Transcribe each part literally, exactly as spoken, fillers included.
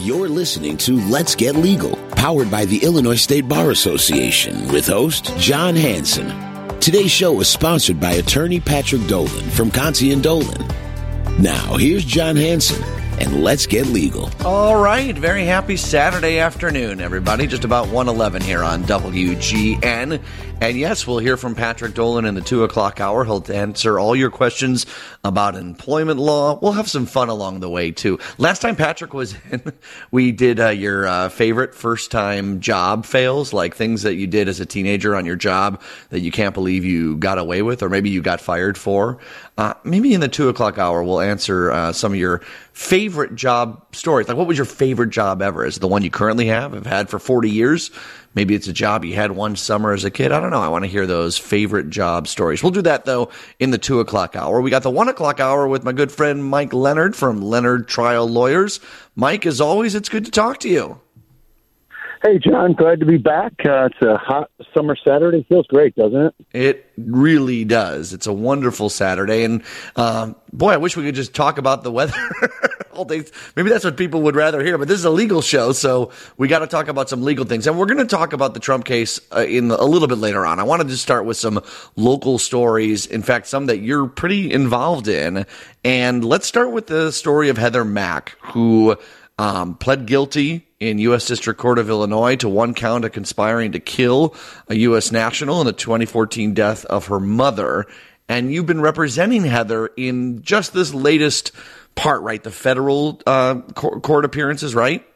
You're listening to Let's Get Legal, powered by the Illinois State Bar Association, with host John Hanson. Today's show is sponsored by attorney Patrick Dolan from Conti and Dolan. Now, here's John Hanson, and Let's Get Legal. All right, very happy Saturday afternoon, everybody. Just about one eleven here on W G N. And yes, we'll hear from Patrick Dolan in the two o'clock hour. He'll answer all your questions about employment law. We'll have some fun along the way, too. Last time Patrick was in, we did uh, your uh, favorite first-time job fails, like things that you did as a teenager on your job that you can't believe you got away with, or maybe you got fired for. Uh, maybe in the two o'clock hour, we'll answer uh, some of your favorite job stories. Like, what was your favorite job ever? Is it the one you currently have, have had for forty years? Maybe it's a job you had one summer as a kid. I don't know. I want to hear those favorite job stories. We'll do that, though, in the two o'clock hour. We got the one o'clock hour with my good friend Mike Leonard from Leonard Trial Lawyers. Mike, as always, it's good to talk to you. Hey, John, glad to be back. Uh, it's a hot summer Saturday. Feels great, doesn't it? It really does. It's a wonderful Saturday. And, um, boy, I wish we could just talk about the weather all day. Maybe that's what people would rather hear. But this is a legal show, so we got to talk about some legal things. And we're going to talk about the Trump case uh, in the, a little bit later on. I wanted to start with some local stories. In fact, some that you're pretty involved in. And let's start with the story of Heather Mack, who um, pled guilty in U S District Court of Illinois to one count of conspiring to kill a U S national in the twenty fourteen death of her mother. And you've been representing Heather in just this latest part, right? The federal uh, court appearances, right?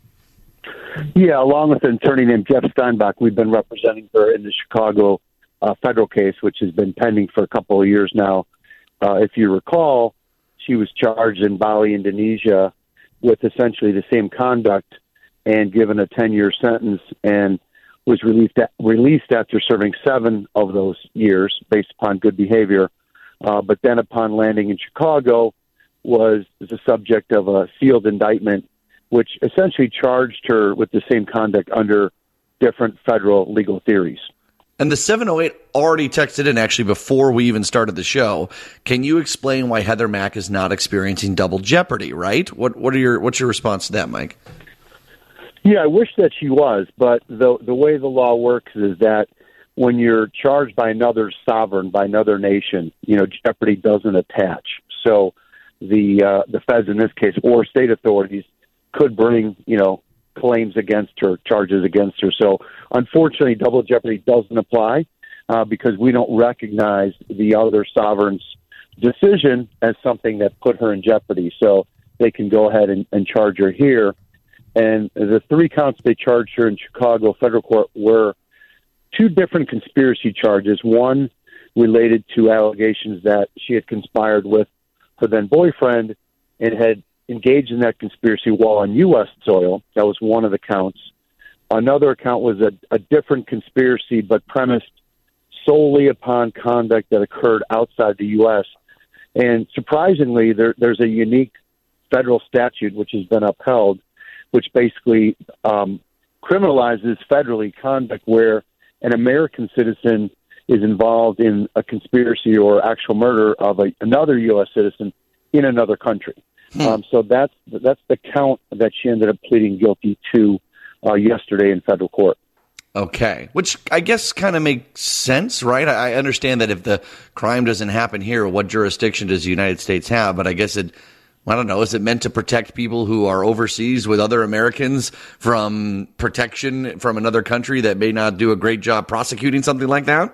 Yeah, along with an attorney named Jeff Steinbach, we've been representing her in the Chicago uh, federal case, which has been pending for a couple of years now. Uh, if you recall, she was charged in Bali, Indonesia, with essentially the same conduct and given a ten-year sentence, and was released released after serving seven of those years based upon good behavior. Uh, but then upon landing in Chicago, was the subject of a sealed indictment, which essentially charged her with the same conduct under different federal legal theories. And the seven oh eight already texted in, actually, before we even started the show. Can you explain why Heather Mack is not experiencing double jeopardy, right? What what are your what's your response to that, Mike? Yeah, I wish that she was, but the the way the law works is that when you're charged by another sovereign, by another nation, you know, jeopardy doesn't attach. So the uh, the feds in this case, or state authorities, could bring, you know, claims against her, charges against her. So unfortunately, double jeopardy doesn't apply uh, because we don't recognize the other sovereign's decision as something that put her in jeopardy. So they can go ahead and, and charge her here. And the three counts they charged her in Chicago federal court were two different conspiracy charges. One related to allegations that she had conspired with her then boyfriend and had engaged in that conspiracy while on U S soil. That was one of the counts. Another account was a, a different conspiracy, but premised solely upon conduct that occurred outside the U S. And surprisingly, there, there's a unique federal statute which has been upheld, which basically um, criminalizes federally conduct where an American citizen is involved in a conspiracy or actual murder of a, another U S citizen in another country. Hmm. Um, so that's that's the count that she ended up pleading guilty to uh, yesterday in federal court. Okay, which I guess kind of makes sense, right? I understand that if the crime doesn't happen here, what jurisdiction does the United States have? But I guess it, I don't know, is it meant to protect people who are overseas with other Americans from protection from another country that may not do a great job prosecuting something like that?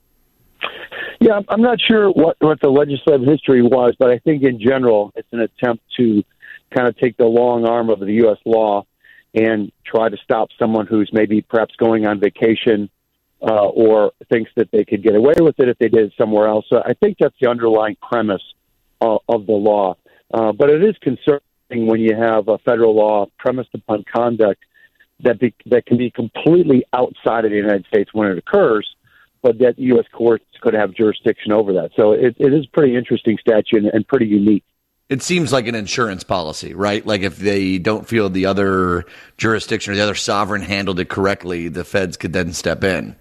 Yeah, I'm not sure what, what the legislative history was, but I think in general it's an attempt to kind of take the long arm of the U S law and try to stop someone who's maybe perhaps going on vacation uh, or thinks that they could get away with it if they did it somewhere else. So I think that's the underlying premise uh, of the law. Uh, but it is concerning when you have a federal law premised upon conduct that be, that can be completely outside of the United States when it occurs, but that U S courts could have jurisdiction over that. So it, it is a pretty interesting statute and, and pretty unique. It seems like an insurance policy, right? Like if they don't feel the other jurisdiction or the other sovereign handled it correctly, the feds could then step in.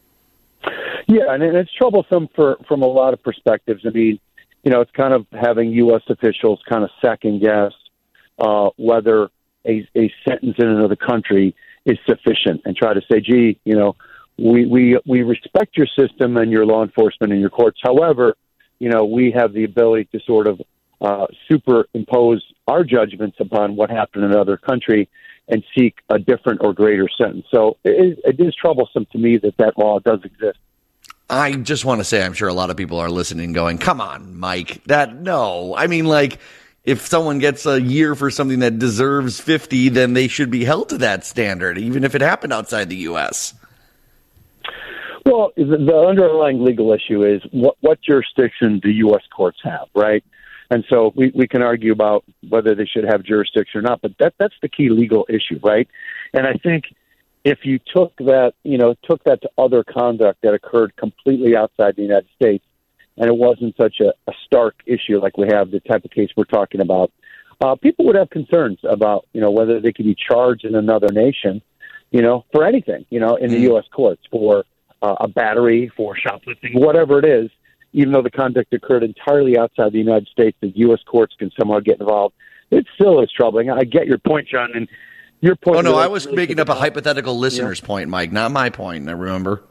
Yeah, and it's troublesome for from a lot of perspectives. I mean, you know, it's kind of having U S officials kind of second guess uh, whether a, a sentence in another country is sufficient, and try to say, gee, you know, we, we, we respect your system and your law enforcement and your courts. However, you know, we have the ability to sort of uh, superimpose our judgments upon what happened in another country and seek a different or greater sentence. So it, it is troublesome to me that that law does exist. I just want to say, I'm sure a lot of people are listening going, come on, Mike, that, no. I mean, like, if someone gets a year for something that deserves fifty, then they should be held to that standard, even if it happened outside the U S. Well, the, the underlying legal issue is what, what jurisdiction do U S courts have, right? And so we, we can argue about whether they should have jurisdiction or not, but that that's the key legal issue, right? And I think if you took that, you know, took that to other conduct that occurred completely outside the United States, and it wasn't such a, a stark issue like we have the type of case we're talking about, uh, people would have concerns about, you know, whether they could be charged in another nation, you know, for anything, you know, in the U S courts, for uh, a battery, for shoplifting, whatever it is, even though the conduct occurred entirely outside the United States, the U S courts can somehow get involved. It still is troubling. I get your point, John, and your point. Oh, no, really, I was really making up a about, hypothetical listener's yeah. point, Mike, not my point, I remember.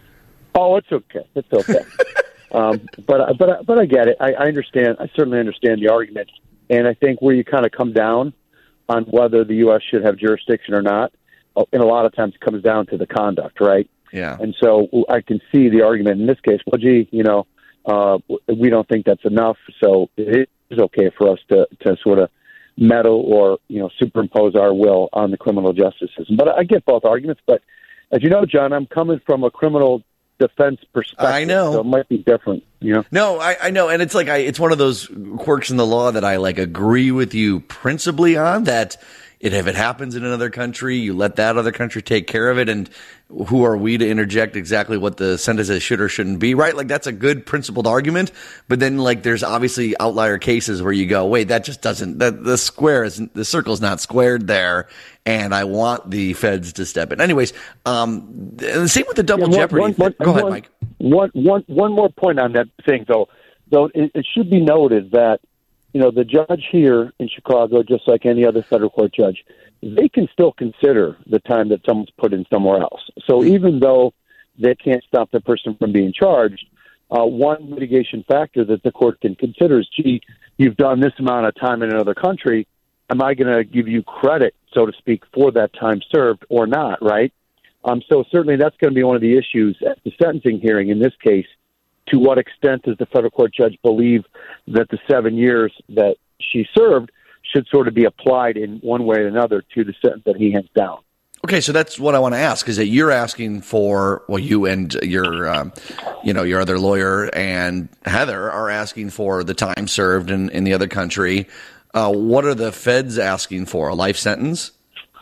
Oh, it's okay. It's okay. um, but, but, but I get it. I, I understand. I certainly understand the argument. And I think where you kind of come down on whether the U S should have jurisdiction or not, and a lot of times it comes down to the conduct, right? Yeah. And so I can see the argument in this case, well, gee, you know, uh, we don't think that's enough, so it is okay for us to, to sort of meddle or, you know, superimpose our will on the criminal justice system. But I get both arguments. But as you know, John, I'm coming from a criminal defense perspective. I know. So it might be different, you know? No, I, I know. And it's like, I, it's one of those quirks in the law that I like agree with you principally on, that it, if it happens in another country, you let that other country take care of it. And who are we to interject exactly what the sentences should or shouldn't be, right? Like, that's a good principled argument. But then, like, there's obviously outlier cases where you go, wait, that just doesn't, that the square is, the circle's not squared there. And I want the feds to step in. Anyways, um, the same with the double yeah, one, jeopardy. one, one, Go ahead, one, Mike. One, one, one more point on that thing, though. Though it, it should be noted that, you know, the judge here in Chicago, just like any other federal court judge, they can still consider the time that someone's put in somewhere else. So even though they can't stop the person from being charged, uh, one mitigation factor that the court can consider is, gee, you've done this amount of time in another country. Am I going to give you credit, so to speak, for that time served or not, right? Um, so certainly that's going to be one of the issues at the sentencing hearing in this case. To what extent does the federal court judge believe that the seven years that she served should sort of be applied in one way or another to the sentence that he hands down? Okay, so that's what I want to ask, is that you're asking for, well, you and your, um, you know, your other lawyer and Heather are asking for the time served in, in the other country. Uh, what are the feds asking for? A life sentence?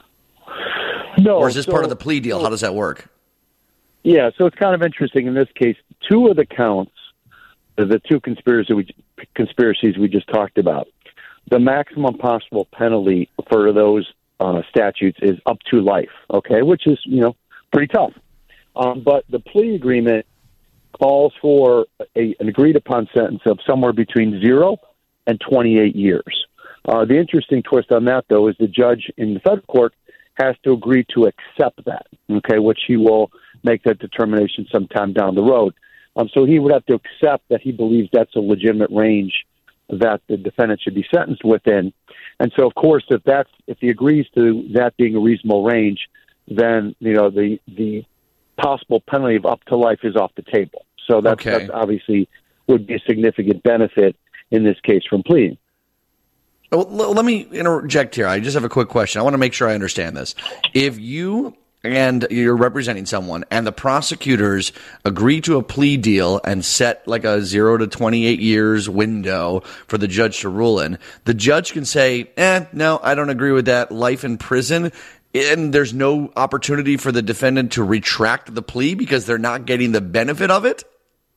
No. Or is this so, part of the plea deal? so, How does that work? Yeah, so it's kind of interesting in this case. Two of the counts, the two conspiracies we, conspiracies we just talked about, the maximum possible penalty for those uh, statutes is up to life, okay, which is, you know, pretty tough. Um, but the plea agreement calls for a, an agreed-upon sentence of somewhere between zero and twenty-eight years. Uh, the interesting twist on that, though, is the judge in the federal court has to agree to accept that, okay, which he will make that determination sometime down the road. Um, so he would have to accept that he believes that's a legitimate range that the defendant should be sentenced within. And so, of course, if that's if he agrees to that being a reasonable range, then you know the the possible penalty of up to life is off the table. So that's, okay. that's obviously would be a significant benefit in this case from pleading. Well, let me interject here. I just have a quick question. I want to make sure I understand this. If you and you're representing someone and the prosecutors agree to a plea deal and set like a zero to twenty-eight years window for the judge to rule in, the judge can say, eh, no, I don't agree with that, life in prison. And there's no opportunity for the defendant to retract the plea because they're not getting the benefit of it?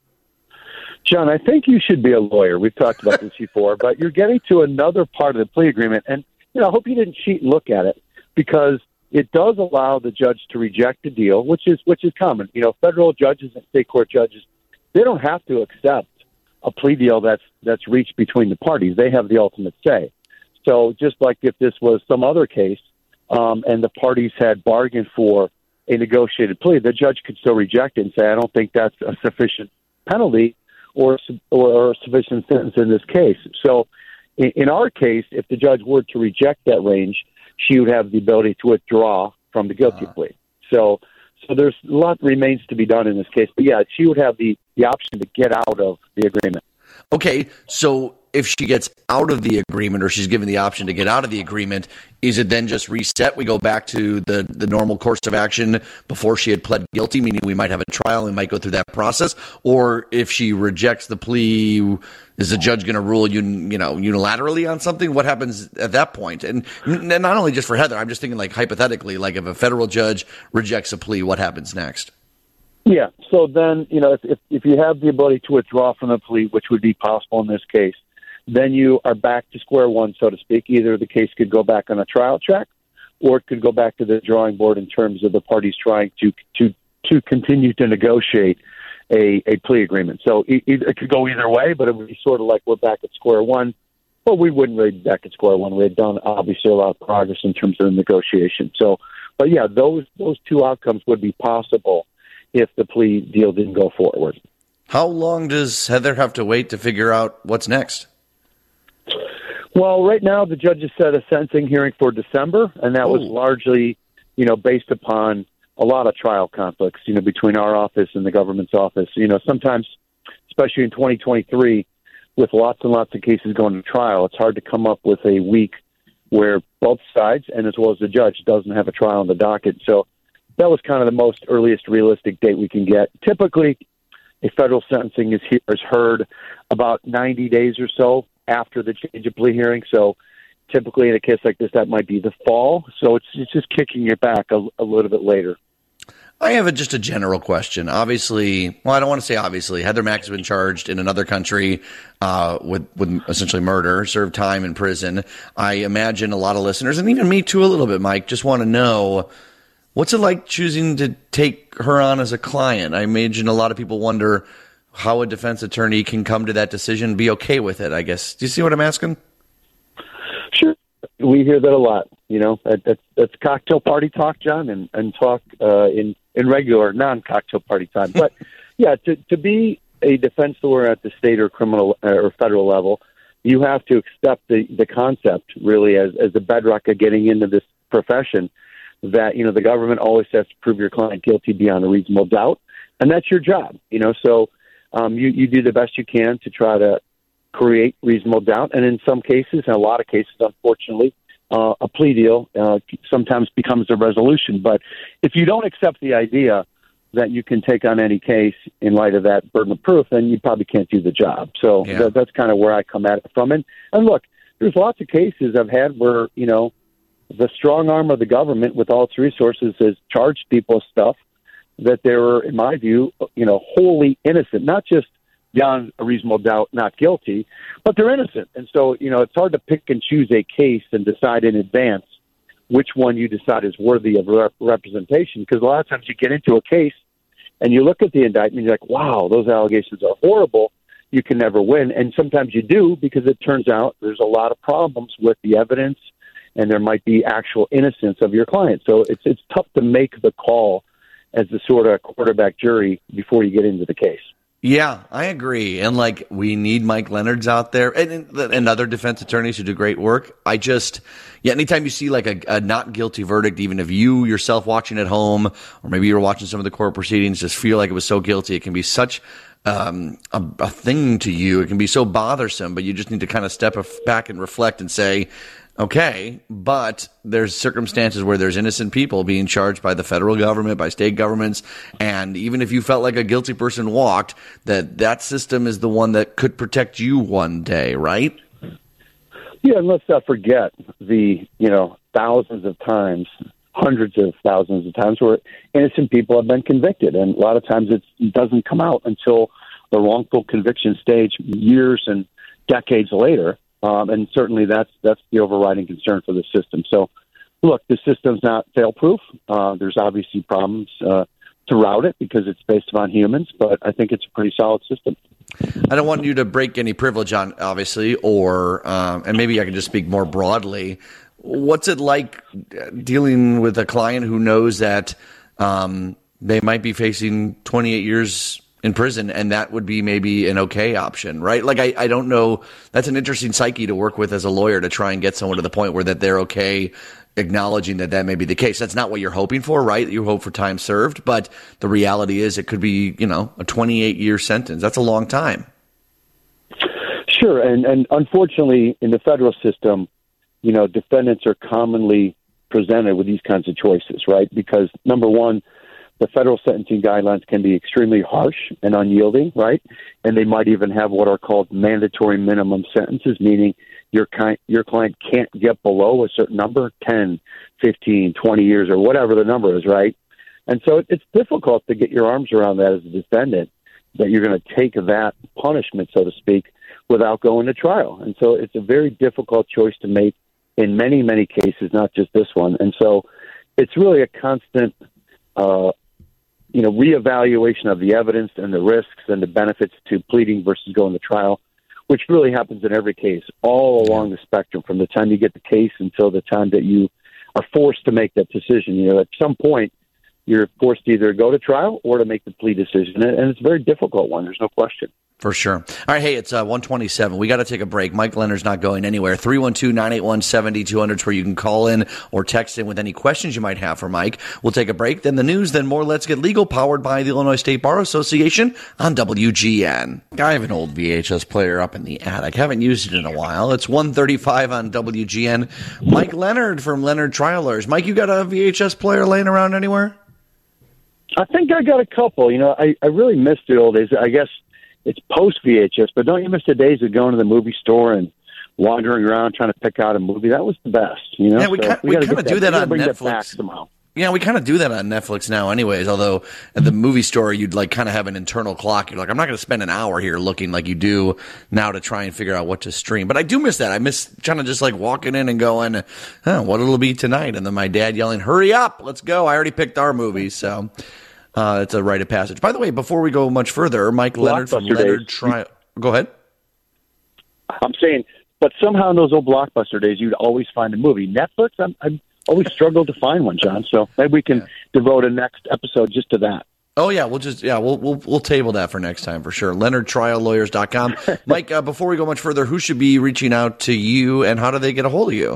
John, I think you should be a lawyer. We've talked about this before, but you're getting to another part of the plea agreement. And, you know, I hope you didn't cheat and look at it, because it does allow the judge to reject a deal, which is which is common. You know, federal judges and state court judges, they don't have to accept a plea deal that's that's reached between the parties. They have the ultimate say. So just like if this was some other case um, and the parties had bargained for a negotiated plea, the judge could still reject it and say, I don't think that's a sufficient penalty or, or a sufficient sentence in this case. So in, in our case, if the judge were to reject that range, she would have the ability to withdraw from the guilty uh-huh. plea. So so there's a lot remains to be done in this case. But, yeah, she would have the, the option to get out of the agreement. Okay, so if she gets out of the agreement, or she's given the option to get out of the agreement, is it then just reset? We go back to the, the normal course of action before she had pled guilty, meaning we might have a trial and might go through that process? Or if she rejects the plea, is the judge going to rule un, you know, unilaterally on something? What happens at that point? And, and not only just for Heather, I'm just thinking like hypothetically, like if a federal judge rejects a plea, what happens next? Yeah, so then, you know, if, if, if you have the ability to withdraw from the plea, which would be possible in this case, then you are back to square one, so to speak. Either the case could go back on a trial track, or it could go back to the drawing board in terms of the parties trying to to, to continue to negotiate a, a plea agreement. So it, it could go either way, but it would be sort of like we're back at square one. But we wouldn't really be back at square one. We had done, obviously, a lot of progress in terms of the negotiation. So, but, yeah, those those two outcomes would be possible if the plea deal didn't go forward. How long does Heather have to wait to figure out what's next? Well, right now the judge has set a sentencing hearing for December, and that Ooh. was largely, you know, based upon a lot of trial conflicts, you know, between our office and the government's office. You know, sometimes, especially in twenty twenty-three, with lots and lots of cases going to trial, it's hard to come up with a week where both sides, and as well as the judge, doesn't have a trial on the docket. So that was kind of the most earliest realistic date we can get. Typically, a federal sentencing is, he- is heard about ninety days or so after the change of plea hearing. So typically in a case like this, that might be the fall. So it's, it's just kicking it back a, a little bit later. I have a, just a general question. Obviously, well, I don't want to say obviously. Heather Mack has been charged in another country uh, with, with essentially murder, served time in prison. I imagine a lot of listeners, and even me too a little bit, Mike, just want to know, what's it like choosing to take her on as a client? I imagine a lot of people wonder how a defense attorney can come to that decision and be okay with it, I guess. Do you see what I'm asking? Sure. We hear that a lot. You know, that's, that's cocktail party talk, John, and, and talk uh, in, in regular non-cocktail party time. But, yeah, to, to be a defense lawyer at the state or criminal or federal level, you have to accept the, the concept, really, as, as the bedrock of getting into this profession, that, you know, the government always has to prove your client guilty beyond a reasonable doubt, and that's your job, you know. So um, you, you do the best you can to try to create reasonable doubt, and in some cases, in a lot of cases, unfortunately, uh, a plea deal uh, sometimes becomes a resolution. But if you don't accept the idea that you can take on any case in light of that burden of proof, then you probably can't do the job. So yeah. that, that's kind of where I come at it from. And, and look, there's lots of cases I've had where, you know, the strong arm of the government with all its resources has charged people with stuff that they were, in my view, you know, wholly innocent, not just beyond a reasonable doubt not guilty, but they're innocent. And so, you know, it's hard to pick and choose a case and decide in advance which one you decide is worthy of rep- representation. Because a lot of times you get into a case and you look at the indictment, you're like, wow, those allegations are horrible. You can never win. And sometimes you do, because it turns out there's a lot of problems with the evidence and there might be actual innocence of your client. So it's it's tough to make the call as the sort of quarterback jury before you get into the case. Yeah, I agree. And, like, we need Mike Leonards out there and, and other defense attorneys who do great work. I just, yeah, anytime you see, like, a, a not guilty verdict, even if you yourself watching at home, or maybe you're watching some of the court proceedings, just feel like it was so guilty, it can be such um, a, a thing to you. It can be so bothersome, but you just need to kind of step back and reflect and say, okay, but there's circumstances where there's innocent people being charged by the federal government, by state governments, and even if you felt like a guilty person walked, that that system is the one that could protect you one day, right? Yeah, and let's not forget the, you know, thousands of times, hundreds of thousands of times where innocent people have been convicted, and a lot of times it's, it doesn't come out until the wrongful conviction stage years and decades later. Um, and certainly that's that's the overriding concern for the system. So, look, the system's not fail-proof. Uh, there's obviously problems uh, throughout it because it's based upon humans, but I think it's a pretty solid system. I don't want you to break any privilege on, obviously, or um, and maybe I can just speak more broadly. What's it like dealing with a client who knows that um, they might be facing twenty-eight years in prison, and that would be maybe an okay option, right? Like, I, I don't know. That's an interesting psyche to work with as a lawyer, to try and get someone to the point where that they're okay acknowledging that that may be the case. That's not what you're hoping for, right? You hope for time served, but the reality is it could be, you know, a twenty-eight year sentence. That's a long time. Sure. And, and unfortunately, in the federal system, you know, defendants are commonly presented with these kinds of choices, right? Because number one, the federal sentencing guidelines can be extremely harsh and unyielding, right? And they might even have what are called mandatory minimum sentences, meaning your kind, your client can't get below a certain number, ten, fifteen, twenty years, or whatever the number is, right? And so it's difficult to get your arms around that as a defendant, that you're going to take that punishment, so to speak, without going to trial. And so it's a very difficult choice to make in many, many cases, not just this one. And so it's really a constant uh, you know, reevaluation of the evidence and the risks and the benefits to pleading versus going to trial, which really happens in every case, all along the spectrum, from the time you get the case until the time that you are forced to make that decision. You know, at some point, you're forced to either go to trial or to make the plea decision, and it's a very difficult one. There's no question. For sure. All right, hey, it's uh, one twenty-seven. We got to take a break. Mike Leonard's not going anywhere. three one two, nine eight one, seven two zero zero is where you can call in or text in with any questions you might have for Mike. We'll take a break, then the news, then more Let's Get Legal, powered by the Illinois State Bar Association on W G N. I have an old V H S player up in the attic. Haven't used it in a while. It's one thirty-five on W G N. Mike Leonard from Leonard Trial Lawyers. Mike, you got a V H S player laying around anywhere? I think I got a couple. You know, I, I really missed the old days. I guess it's post-V H S, but don't you miss the days of going to the movie store and wandering around trying to pick out a movie? That was the best, you know? Yeah, we so kind, we kind of do that, that on bring Netflix. That back somehow. Yeah, we kind of do that on Netflix now anyways, although at the movie store, you'd like kind of have an internal clock. You're like, I'm not going to spend an hour here looking like you do now to try and figure out what to stream. But I do miss that. I miss kind of just like walking in and going, oh, what it'll be tonight? And then my dad yelling, hurry up, let's go. I already picked our movie, so... Uh, it's a rite of passage. By the way, before we go much further, Mike Leonard from Leonard Trial. Go ahead. I'm saying, but somehow in those old Blockbuster days, you'd always find a movie. Netflix, I'm, I've always struggled to find one, John. So maybe we can yeah. devote a next episode just to that. Oh yeah, we'll just yeah we'll we'll we'll table that for next time for sure. Leonard Trial Lawyers dot com. Mike, uh, before we go much further, who should be reaching out to you, and how do they get a hold of you?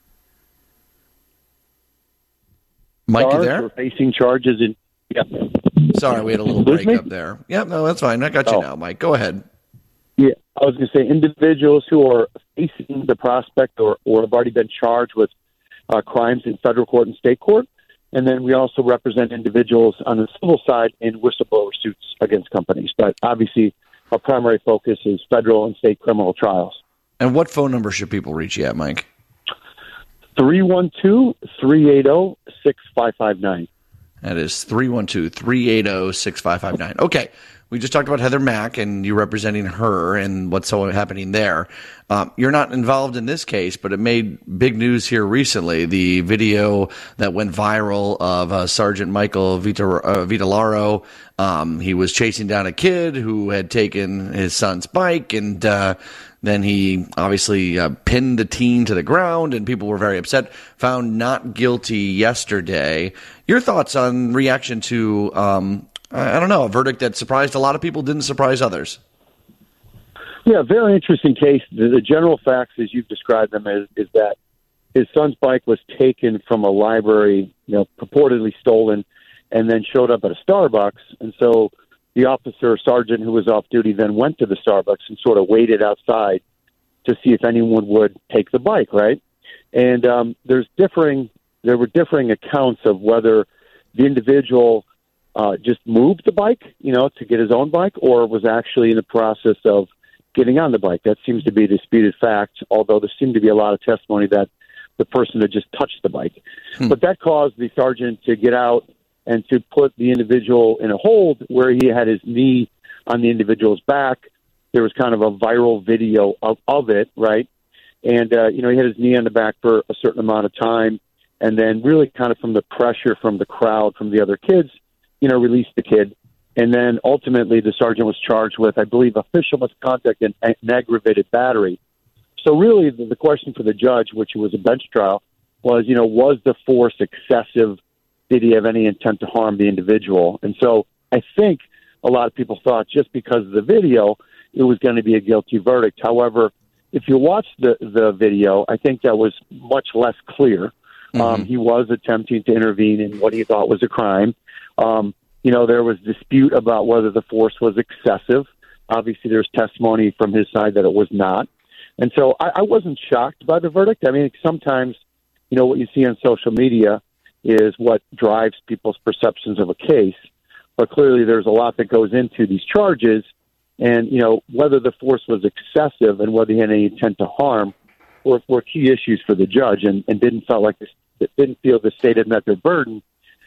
Mike, you there? We're facing charges in. Yep. Sorry, we had a little break up there. Yep, no, that's fine. I got you oh. now, Mike. Go ahead. Yeah, I was going to say individuals who are facing the prospect or, or have already been charged with uh, crimes in federal court and state court. And then we also represent individuals on the civil side in whistleblower suits against companies. But obviously, our primary focus is federal and state criminal trials. And what phone number should people reach you at, Mike? three one two, three eight zero, six five five nine. That is three one two, three eight zero, six five five nine. Okay. We just talked about Heather Mack and you representing her and what's so happening there. Um, you're not involved in this case, but it made big news here recently. The video that went viral of uh, Sergeant Michael Vita, uh, Vitellaro. Um, he was chasing down a kid who had taken his son's bike, and uh, then he obviously uh, pinned the teen to the ground, and people were very upset. Found not guilty yesterday. Your thoughts on reaction to um, I don't know, a verdict that surprised a lot of people, didn't surprise others? Yeah, very interesting case. The, the general facts, as you've described them, is, is that his son's bike was taken from a library, you know, purportedly stolen, and then showed up at a Starbucks. And so the officer, sergeant who was off duty, then went to the Starbucks and sort of waited outside to see if anyone would take the bike, right? And um, there's differing, there were differing accounts of whether the individual Uh, just moved the bike, you know, to get his own bike, or was actually in the process of getting on the bike. That seems to be a disputed fact, although there seemed to be a lot of testimony that the person had just touched the bike. Hmm. But that caused the sergeant to get out and to put the individual in a hold where he had his knee on the individual's back. There was kind of a viral video of, of it, right? And, uh, you know, he had his knee on the back for a certain amount of time. And then really kind of from the pressure from the crowd, from the other kids, you know, released the kid. And then ultimately the sergeant was charged with, I believe, official misconduct and an aggravated battery. So really the, the question for the judge, which was a bench trial, was, you know, was the force excessive? Did he have any intent to harm the individual? And so I think a lot of people thought just because of the video, it was going to be a guilty verdict. However, if you watch the, the video, I think that was much less clear. Mm-hmm. Um, he was attempting to intervene in what he thought was a crime. Um, you know, there was dispute about whether the force was excessive. Obviously, there's testimony from his side that it was not. And so I, I wasn't shocked by the verdict. I mean, sometimes, you know, what you see on social media is what drives people's perceptions of a case. But clearly there's a lot that goes into these charges. And, you know, whether the force was excessive and whether he had any intent to harm were, were key issues for the judge, and, and didn't felt like this, didn't feel the state had met their burden.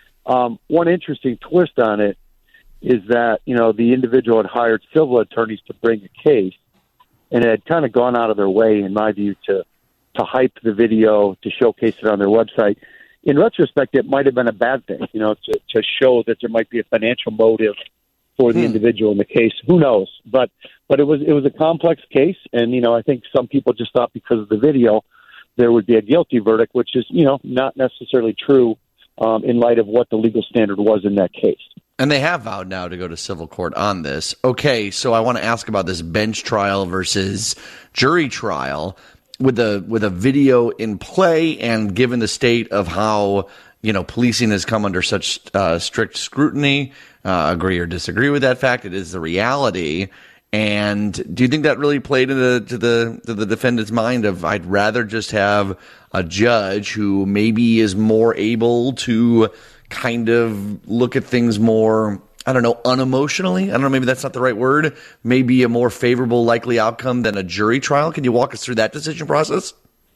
Um, one interesting twist on it is that, you know, the individual had hired civil attorneys to bring a case, and had kind of gone out of their way, in my view, to to hype the video, to showcase it on their website. In retrospect, it might have been a bad thing, you know, to, to show that there might be a financial motive for the hmm. individual in the case. Who knows? But but it was it was a complex case, and, you know, I think some people just thought because of the video there would be a guilty verdict, which is, you know, not necessarily true um, in light of what the legal standard was in that case. And they have vowed now to go to civil court on this. Okay, so I want to ask about this bench trial versus jury trial. With a with a video in play, and given the state of how, you know, policing has come under such uh, strict scrutiny, uh, agree or disagree with that fact, it is the reality. And do you think that really played into the, to the to the defendant's mind of, I'd rather just have a judge who maybe is more able to kind of look at things more, I don't know, unemotionally? I don't know, maybe that's not the right word. Maybe a more favorable likely outcome than a jury trial. Can you walk us through that decision process?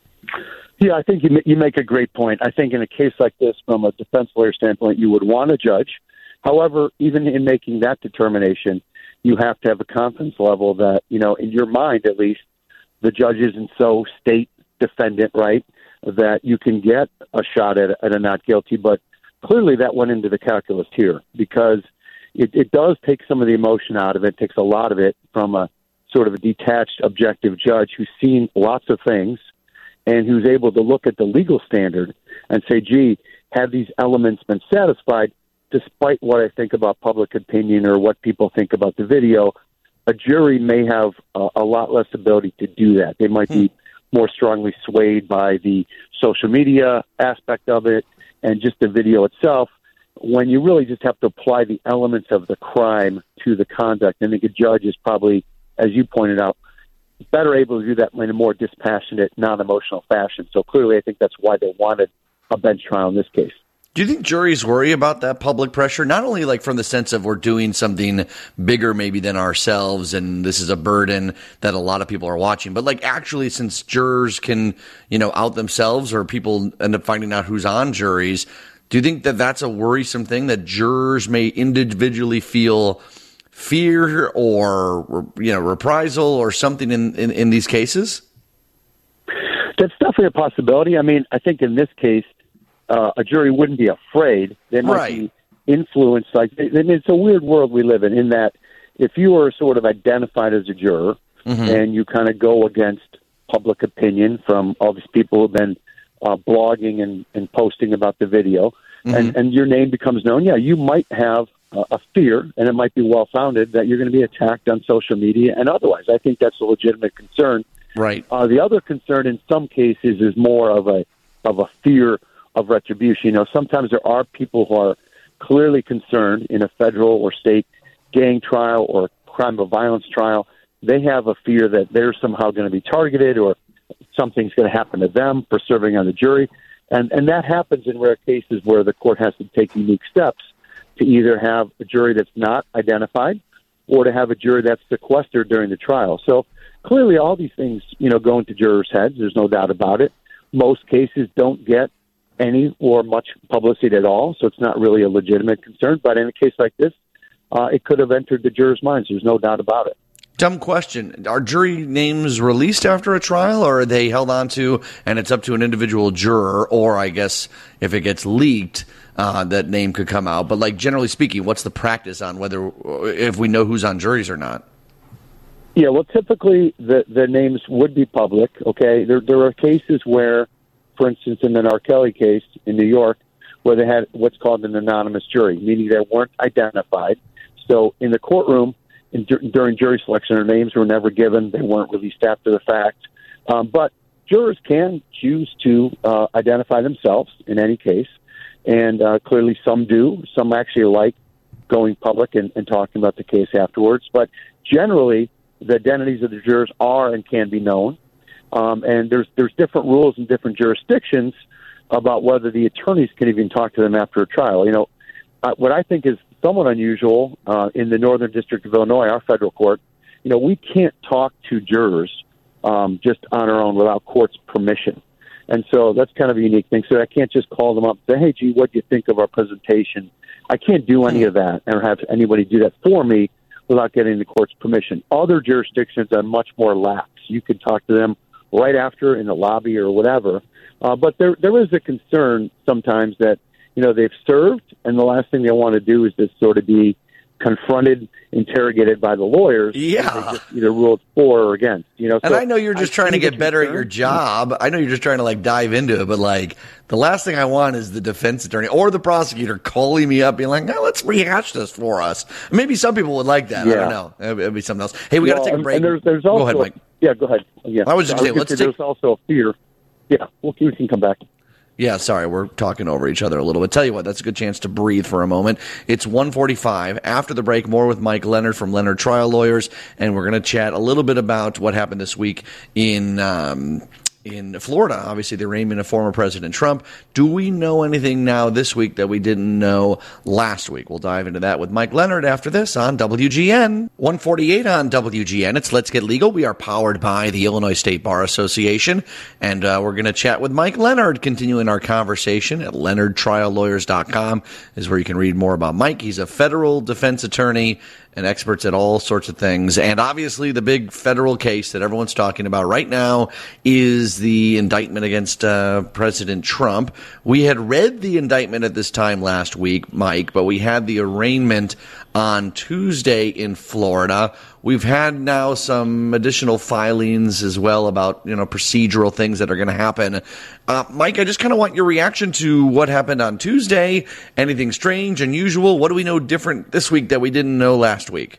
Yeah, I think you you make a great point. I think in a case like this, from a defense lawyer standpoint, you would want a judge. However, even in making that determination, you have to have a confidence level that, you know, in your mind at least, the judge isn't so state defendant, right, that you can get a shot at, at a not guilty. But clearly that went into the calculus here, because It, it does take some of the emotion out of it, takes a lot of it from a sort of a detached, objective judge who's seen lots of things and who's able to look at the legal standard and say, gee, have these elements been satisfied despite what I think about public opinion or what people think about the video? A jury may have a, a lot less ability to do that. They might be more strongly swayed by the social media aspect of it and just the video itself, when you really just have to apply the elements of the crime to the conduct. I think a judge is probably, as you pointed out, better able to do that in a more dispassionate, non-emotional fashion. So clearly I think that's why they wanted a bench trial in this case. Do you think juries worry about that public pressure? Not only like from the sense of we're doing something bigger maybe than ourselves and this is a burden that a lot of people are watching, but like actually since jurors can, you know, out themselves or people end up finding out who's on juries, do you think that that's a worrisome thing, that jurors may individually feel fear or, you know, reprisal or something in, in, in these cases? That's definitely a possibility. I mean, I think in this case, uh, a jury wouldn't be afraid. They might right. be influenced. Like, I mean, it's a weird world we live in, in that if you are sort of identified as a juror mm-hmm. and you kind of go against public opinion from all these people who have been Uh, blogging and, and posting about the video, mm-hmm. and, and your name becomes known, yeah, you might have uh, a fear, and it might be well-founded, that you're going to be attacked on social media and otherwise. I think that's a legitimate concern. Right. Uh, the other concern in some cases is more of a of a fear of retribution. You know, sometimes there are people who are clearly concerned in a federal or state gang trial or crime of violence trial. They have a fear that they're somehow going to be targeted or something's going to happen to them for serving on the jury. And and that happens in rare cases where the court has to take unique steps to either have a jury that's not identified or to have a jury that's sequestered during the trial. So clearly all these things, you know, go into jurors' heads. There's no doubt about it. Most cases don't get any or much publicity at all, so it's not really a legitimate concern. But in a case like this, uh, it could have entered the jurors' minds. There's no doubt about it. Dumb question. Are jury names released after a trial, or are they held on to and it's up to an individual juror, or I guess if it gets leaked, uh, that name could come out. But like generally speaking, what's the practice on whether, if we know who's on juries or not? Yeah, well, typically the, the names would be public, okay? There, there are cases where, for instance, in the R. Kelly case in New York, where they had what's called an anonymous jury, meaning they weren't identified. So in the courtroom, in, during jury selection, their names were never given. They weren't released after the fact. Um, but jurors can choose to uh, identify themselves in any case, and uh, clearly some do. Some actually like going public and, and talking about the case afterwards. But generally, the identities of the jurors are and can be known. Um, and there's there's different rules in different jurisdictions about whether the attorneys can even talk to them after a trial. You know, uh, what I think is somewhat unusual uh, in the Northern District of Illinois, our federal court, you know, we can't talk to jurors um, just on our own without court's permission. And so that's kind of a unique thing. So I can't just call them up and say, hey, gee, what do you think of our presentation? I can't do any of that or have anybody do that for me without getting the court's permission. Other jurisdictions are much more lax. You can talk to them right after in the lobby or whatever. Uh, but there there is a concern sometimes that, you know, they've served, and the last thing they want to do is just sort of be confronted, interrogated by the lawyers. Yeah. Just either ruled for or against, you know. And so I know you're just I trying to get better concern. at your job. I know you're just trying to like dive into it, but like the last thing I want is the defense attorney or the prosecutor calling me up being like, no, let's rehash this for us. Maybe some people would like that. Yeah. I don't know. It'd, it'd be something else. Hey, we well, got to take a and, break. And there's, there's also, go ahead, Mike. Yeah, go ahead. Yeah. I was just so saying, let's say take. There's also a fear. Yeah, we'll, we can come back. Yeah, sorry, we're talking over each other a little bit. Tell you what, that's a good chance to breathe for a moment. It's one forty-five. After the break, more with Mike Leonard from Leonard Trial Lawyers, and we're going to chat a little bit about what happened this week in um, in Florida. Obviously, the arraignment of former President Trump. Do we know anything now this week that we didn't know last week? We'll dive into that with Mike Leonard after this on W G N. one forty-eight on W G N. It's Let's Get Legal. We are powered by the Illinois State Bar Association, and uh, we're going to chat with Mike Leonard, continuing our conversation at leonard trial lawyers dot com is where you can read more about Mike. He's a federal defense attorney and experts at all sorts of things. And obviously the big federal case that everyone's talking about right now is the indictment against uh, President Trump. We had read the indictment at this time last week, Mike, but we had the arraignment on Tuesday in Florida. We've had now some additional filings as well about, you know, procedural things that are going to happen. Uh, Mike, I just kind of want your reaction to what happened on Tuesday. Anything strange, unusual? What do we know different this week that we didn't know last week?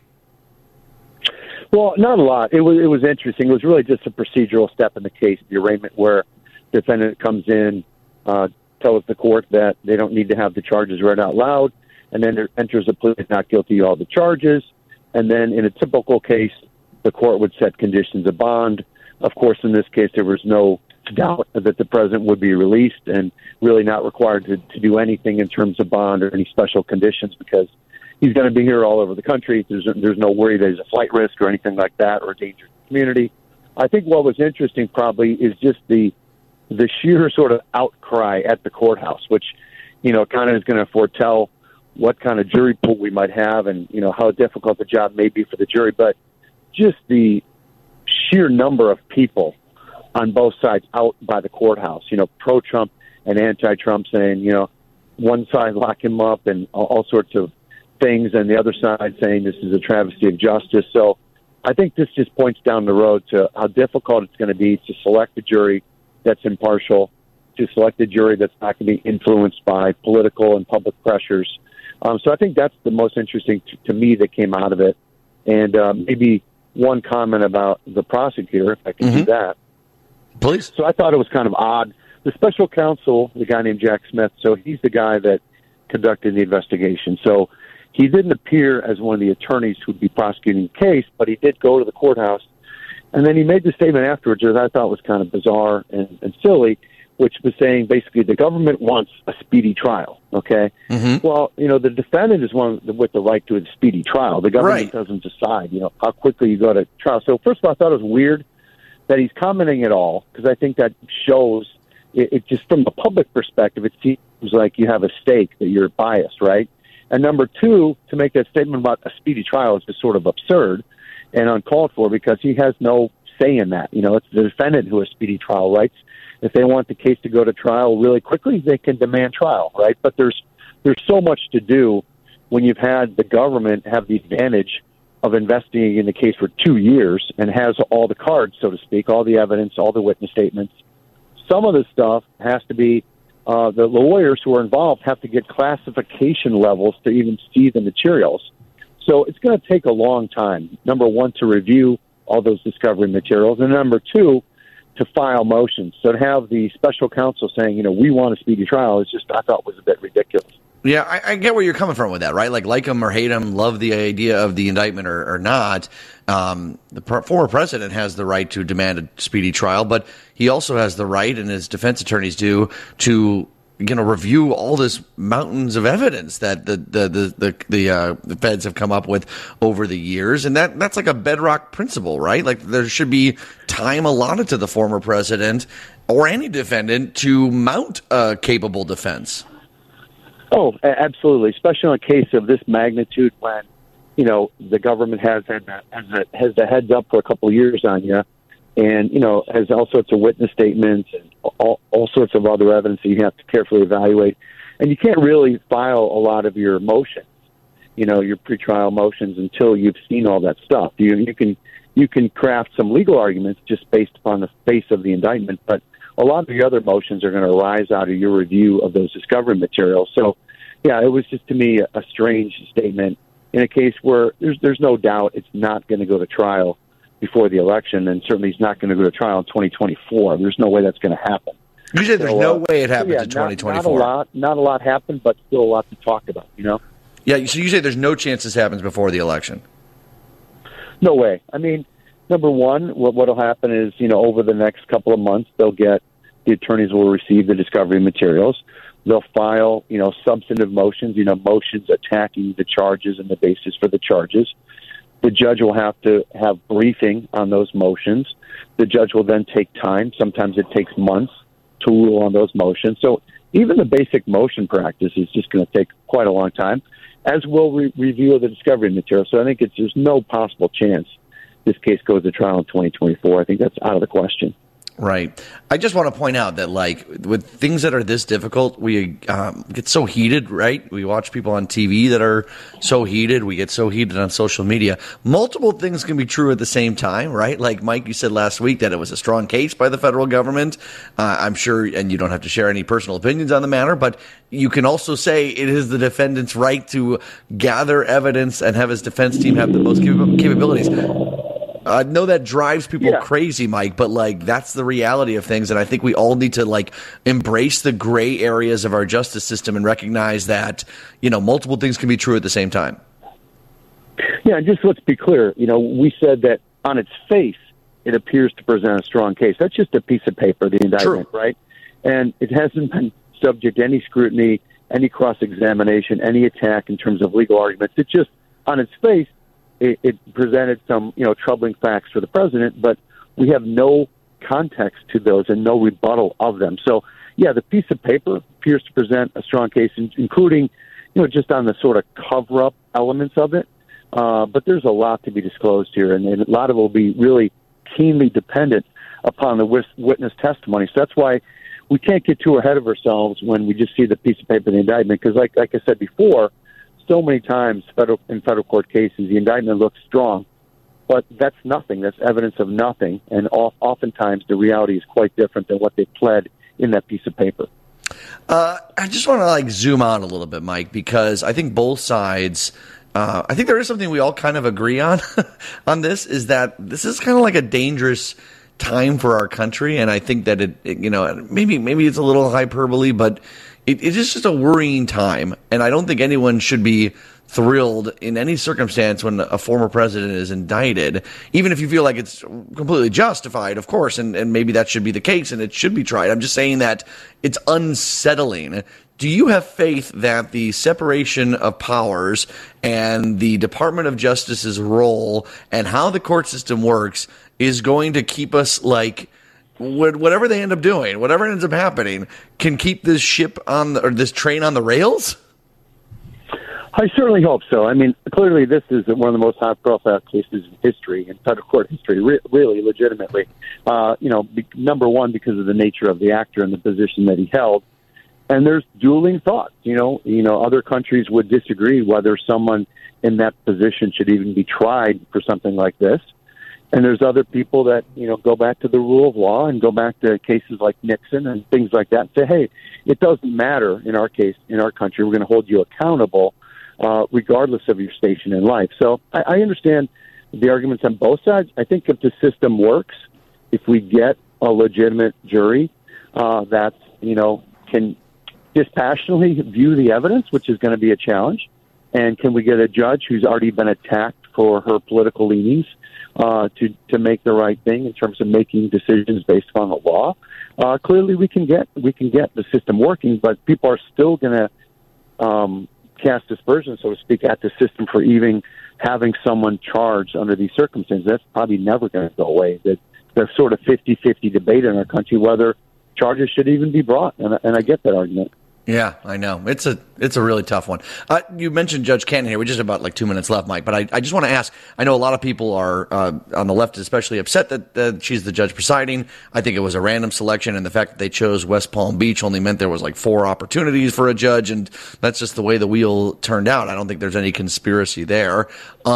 Well, not a lot. It was it was interesting. It was really just a procedural step in the case, the arraignment, where the defendant comes in, uh, tells the court that they don't need to have the charges read out loud, and then enters a plea of not guilty to all the charges. And then in a typical case, the court would set conditions of bond. Of course, in this case, there was no doubt that the president would be released and really not required to, to do anything in terms of bond or any special conditions because he's going to be here all over the country. There's, there's no worry that he's a flight risk or anything like that or a danger to the community. I think what was interesting probably is just the the sheer sort of outcry at the courthouse, which, you know, kind of is going to foretell what kind of jury pool we might have and, you know, how difficult the job may be for the jury. But just the sheer number of people on both sides out by the courthouse, you know, pro-Trump and anti-Trump saying, you know, one side lock him up and all, all sorts of things, and the other side saying this is a travesty of justice. So I think this just points down the road to how difficult it's going to be to select a jury that's impartial, to select a jury that's not going to be influenced by political and public pressures. Um, so I think that's the most interesting to, to me that came out of it. And uh, maybe one comment about the prosecutor, if I can mm-hmm. do that. Please. So I thought it was kind of odd. The special counsel, the guy named Jack Smith, so he's the guy that conducted the investigation. So he didn't appear as one of the attorneys who'd be prosecuting the case, but he did go to the courthouse. And then he made the statement afterwards that I thought was kind of bizarre and, and silly, which was saying basically the government wants a speedy trial, okay? Mm-hmm. Well, you know, the defendant is one with the right to a speedy trial. The government right. doesn't decide, you know, how quickly you go to trial. So first of all, I thought it was weird that he's commenting at all, because I think that shows, it, it just from a public perspective, it seems like you have a stake that you're biased, right? And number two, to make that statement about a speedy trial is just sort of absurd. and uncalled for because he has no say in that. You know, it's the defendant who has speedy trial rights. If they want the case to go to trial really quickly, they can demand trial, right? But there's there's so much to do when you've had the government have the advantage of investigating the case for two years and has all the cards, so to speak, all the evidence, all the witness statements. Some of the stuff has to be, uh, the lawyers who are involved have to get classification levels to even see the materials. So it's going to take a long time, number one, to review all those discovery materials, and number two, to file motions. So to have the special counsel saying, you know, we want a speedy trial is just, I thought was a bit ridiculous. Yeah, I, I get where you're coming from with that, right? Like, like him or hate him, love the idea of the indictment or, or not. Um, the per- former president has the right to demand a speedy trial, but he also has the right, and his defense attorneys do, to you know review all this mountains of evidence that the the the the, the, uh, the feds have come up with over the years, and that that's like a bedrock principle, right? Like, there should be time allotted to the former president or any defendant to mount a capable defense. Oh, absolutely, especially in a case of this magnitude when, you know, the government has had the, has the, has the heads up for a couple of years on you and, you know, has all sorts of witness statements and all, all sorts of other evidence that you have to carefully evaluate. And you can't really file a lot of your motions, you know, your pretrial motions until you've seen all that stuff. You, you can you can craft some legal arguments just based upon the face of the indictment, but a lot of the other motions are going to arise out of your review of those discovery materials. So, yeah, it was just, to me, a strange statement in a case where there's there's no doubt it's not going to go to trial before the election, and certainly it's not going to go to trial in twenty twenty-four. There's no way that's going to happen. You said there's so, no uh, way it happens yeah, in twenty twenty-four. Not, not a lot, not a lot happened, but still a lot to talk about, you know? Yeah, so you say there's no chance this happens before the election? No way. I mean, number one, what will happen is, you know, over the next couple of months, they'll get, the attorneys will receive the discovery materials. They'll file, you know, substantive motions, you know, motions attacking the charges and the basis for the charges. The judge will have to have briefing on those motions. The judge will then take time. Sometimes it takes months to rule on those motions. So even the basic motion practice is just going to take quite a long time, as will re- review of the discovery material. So I think it's, there's no possible chance this case goes to trial in twenty twenty-four. I think that's out of the question. Right. I just want to point out that, like, with things that are this difficult, we um, get so heated, right? We watch people on T V that are so heated. We get so heated on social media. Multiple things can be true at the same time, right? Like, Mike, you said last week that it was a strong case by the federal government. Uh, I'm sure, and you don't have to share any personal opinions on the matter, but you can also say it is the defendant's right to gather evidence and have his defense team have the most cap- capabilities. I know that drives people yeah. crazy, Mike, but, like, that's the reality of things, and I think we all need to, like, embrace the gray areas of our justice system and recognize that, you know, multiple things can be true at the same time. Yeah, and just let's be clear. You know, we said that on its face, it appears to present a strong case. That's just a piece of paper, the indictment, True. right? And it hasn't been subject to any scrutiny, any cross-examination, any attack in terms of legal arguments. It just, on its face, It, it presented some, you know, troubling facts for the president, but we have no context to those and no rebuttal of them. So, yeah, the piece of paper appears to present a strong case, including, you know, just on the sort of cover-up elements of it. Uh, but there's a lot to be disclosed here, and a lot of it will be really keenly dependent upon the witness testimony. So that's why we can't get too ahead of ourselves when we just see the piece of paper in the indictment, because, like like I said before, so many times federal, in federal court cases, the indictment looks strong, but that's nothing. That's evidence of nothing. And oftentimes the reality is quite different than what they pled in that piece of paper. Uh, I just want to like zoom out a little bit, Mike, because I think both sides, uh, I think there is something we all kind of agree on on this, is that this is kind of like a dangerous time for our country. And I think that it, it you know, maybe, maybe it's a little hyperbole, but It, it is just a worrying time, and I don't think anyone should be thrilled in any circumstance when a former president is indicted, even if you feel like it's completely justified, of course, and, and maybe that should be the case and it should be tried. I'm just saying that it's unsettling. Do you have faith that the separation of powers and the Department of Justice's role and how the court system works is going to keep us, like, whatever they end up doing, whatever ends up happening, can keep this ship on the, or this train on the rails? I certainly hope so. I mean, clearly this is one of the most high-profile cases in history, in federal court history, re- really, legitimately. Uh, you know, be, number one, because of the nature of the actor and the position that he held. And there's dueling thoughts. You know, you know, other countries would disagree whether someone in that position should even be tried for something like this. And there's other people that, you know, go back to the rule of law and go back to cases like Nixon and things like that and say, hey, it doesn't matter in our case, in our country, we're going to hold you accountable uh, regardless of your station in life. So I, I understand the arguments on both sides. I think if the system works, if we get a legitimate jury uh, that, you know, can dispassionately view the evidence, which is going to be a challenge, and can we get a judge who's already been attacked for her political leanings uh, to to make the right thing in terms of making decisions based on the law? Uh, clearly, we can get we can get the system working, but people are still going to um, cast aspersions, so to speak, at the system for even having someone charged under these circumstances. That's probably never going to go away. That there's sort of fifty-fifty debate in our country whether charges should even be brought, and, and I get that argument. Yeah, I know. It's a it's a really tough one. Uh, you mentioned Judge Cannon here. We just have about like two minutes left, Mike. But I, I just want to ask, I know a lot of people are uh, on the left especially upset that uh, she's the judge presiding. I think it was a random selection, and the fact that they chose West Palm Beach only meant there was like four opportunities for a judge, and that's just the way the wheel turned out. I don't think there's any conspiracy there.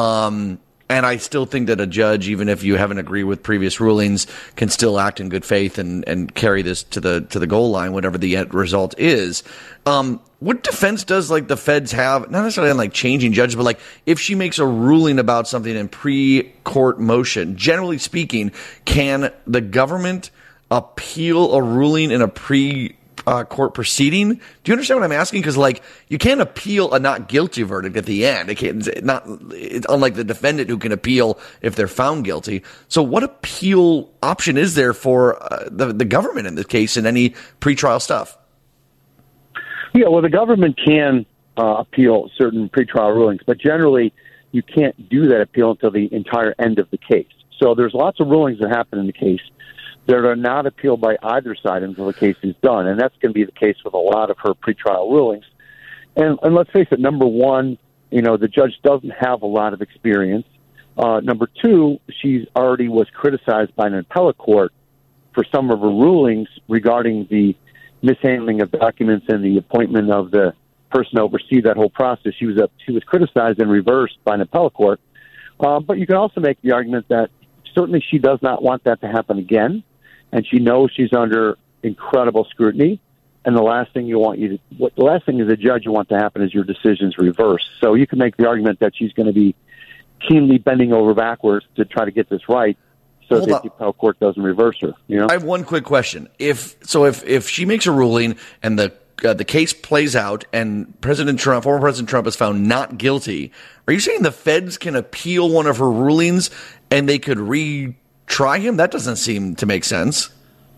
Um And I still think that a judge, even if you haven't agreed with previous rulings, can still act in good faith and, and carry this to the to the goal line, whatever the end result is. Um, what defense does like the feds have, not necessarily on like changing judges, but like if she makes a ruling about something in pre-court motion, generally speaking, can the government appeal a ruling in a pre Uh, court proceeding? Do you understand what I'm asking? Because like you can't appeal a not guilty verdict at the end. It can't, it's not it's unlike the defendant who can appeal if they're found guilty. So what appeal option is there for uh, the the government in this case in any pretrial stuff? Yeah, well, the government can uh, appeal certain pretrial rulings, but generally you can't do that appeal until the entire end of the case. So there's lots of rulings that happen in the case that are not appealed by either side until the case is done. And that's going to be the case with a lot of her pretrial rulings. And, and let's face it, number one, you know, the judge doesn't have a lot of experience. Uh, number two, she already was criticized by an appellate court for some of her rulings regarding the mishandling of documents and the appointment of the person to oversee that whole process. She was, a, she was criticized and reversed by an appellate court. Uh, but you can also make the argument that certainly she does not want that to happen again. And she knows she's under incredible scrutiny. And the last thing you want you to, what the last thing as a judge you want to happen is your decisions reversed. So you can make the argument that she's going to be keenly bending over backwards to try to get this right, so Hold that on. the appellate court doesn't reverse her. You know, I have one quick question. If so, if if she makes a ruling and the uh, the case plays out and President Trump, former President Trump, is found not guilty, are you saying the feds can appeal one of her rulings and they could re try him? That doesn't seem to make sense.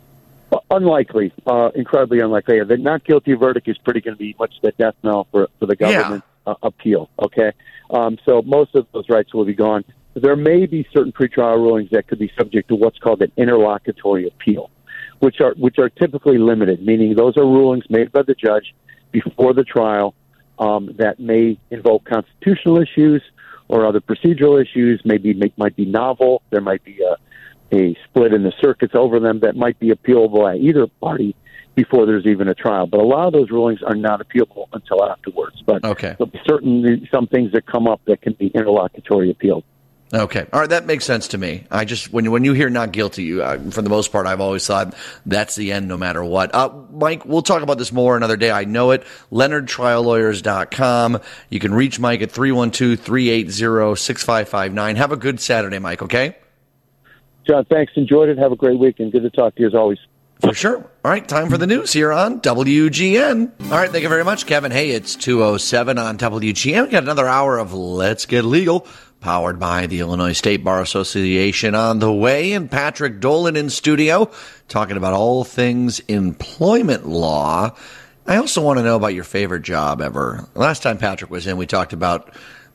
Unlikely, uh, incredibly unlikely. The not guilty verdict is pretty going to be much the death knell for, for the government yeah. uh, appeal. Okay, um, so most of those rights will be gone. There may be certain pretrial rulings that could be subject to what's called an interlocutory appeal, which are which are typically limited, meaning those are rulings made by the judge before the trial um, that may invoke constitutional issues or other procedural issues. Maybe make, might be novel. There might be a a split in the circuits over them that might be appealable at either party before there's even a trial. But a lot of those rulings are not appealable until afterwards. But okay. certainly some things that come up that can be interlocutory appealed. Okay. All right. That makes sense to me. I just, when, when you hear not guilty, you, uh, for the most part, I've always thought that's the end no matter what. Uh, Mike, we'll talk about this more another day. I know it. Leonard Trial Lawyers dot com. You can reach Mike at three one two, three eight zero, six five five nine. Have a good Saturday, Mike. Okay? John, thanks. Enjoyed it. Have a great week, and good to talk to you as always. For sure. All right, time for the news here on W G N. All right, thank you very much, Kevin. Hey, it's two oh seven on W G N. We got another hour of Let's Get Legal, powered by the Illinois State Bar Association on the way, and Patrick Dolan in studio, talking about all things employment law. I also want to know about your favorite job ever. Last time Patrick was in, we talked about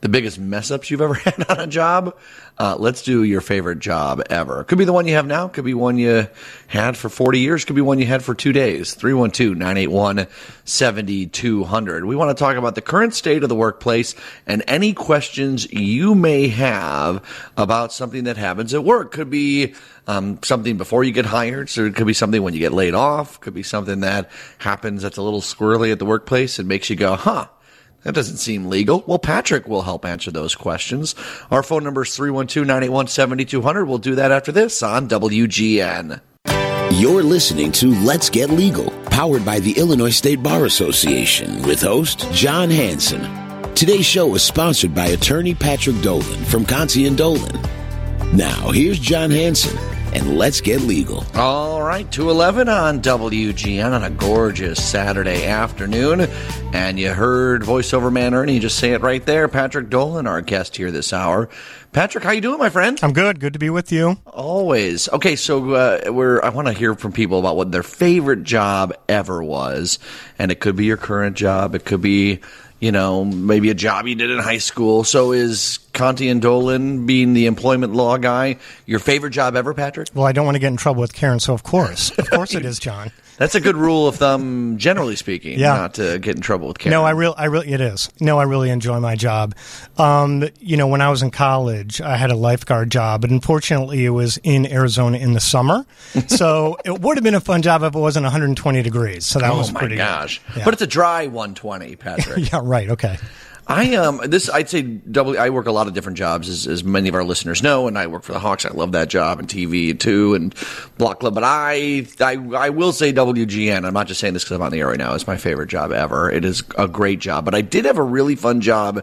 the biggest mess ups you've ever had on a job. Uh, let's do your favorite job ever. Could be the one you have now. Could be one you had for forty years. Could be one you had for two days. three one two, nine eight one, seven two zero zero. We want to talk about the current state of the workplace and any questions you may have about something that happens at work. Could be um, something before you get hired. So it could be something when you get laid off. Could be something that happens that's a little squirrely at the workplace and makes you go, huh? That doesn't seem legal. Well, Patrick will help answer those questions. Our phone number is three one two, nine eight one, seven two zero zero. We'll do that after this on W G N. You're listening to Let's Get Legal, powered by the Illinois State Bar Association with host John Hanson. Today's show is sponsored by attorney Patrick Dolan from Conti and Dolan. Now, here's John Hanson, and let's get legal. All right, two eleven on W G N on a gorgeous Saturday afternoon. And you heard voiceover man Ernie just say it right there. Patrick Dolan, our guest here this hour. Patrick, how you doing, my friend? I'm good. Good to be with you. Always. Okay, so uh, we're. I want to hear from people about what their favorite job ever was. And it could be your current job. It could be, you know, maybe a job you did in high school. So is Conti and Dolan, being the employment law guy, your favorite job ever, Patrick? Well, I don't want to get in trouble with Karen, so of course. Of course it is, John. That's a good rule of thumb, generally speaking, yeah. not to get in trouble with Karen. No, I really, I really, it is. No, I really enjoy my job. Um, you know, when I was in college, I had a lifeguard job, but unfortunately it was in Arizona in the summer. So it would have been a fun job if it wasn't one hundred twenty degrees. So that oh was my pretty gosh. good. Yeah. But it's a dry one twenty, Patrick. Yeah, right. Okay. I um this I'd say double. I work a lot of different jobs, as, as many of our listeners know, and I work for the Hawks. I love that job, and T V too, and Block Club. But I I I will say W G N. I'm not just saying this because I'm on the air right now. It's my favorite job ever. It is a great job. But I did have a really fun job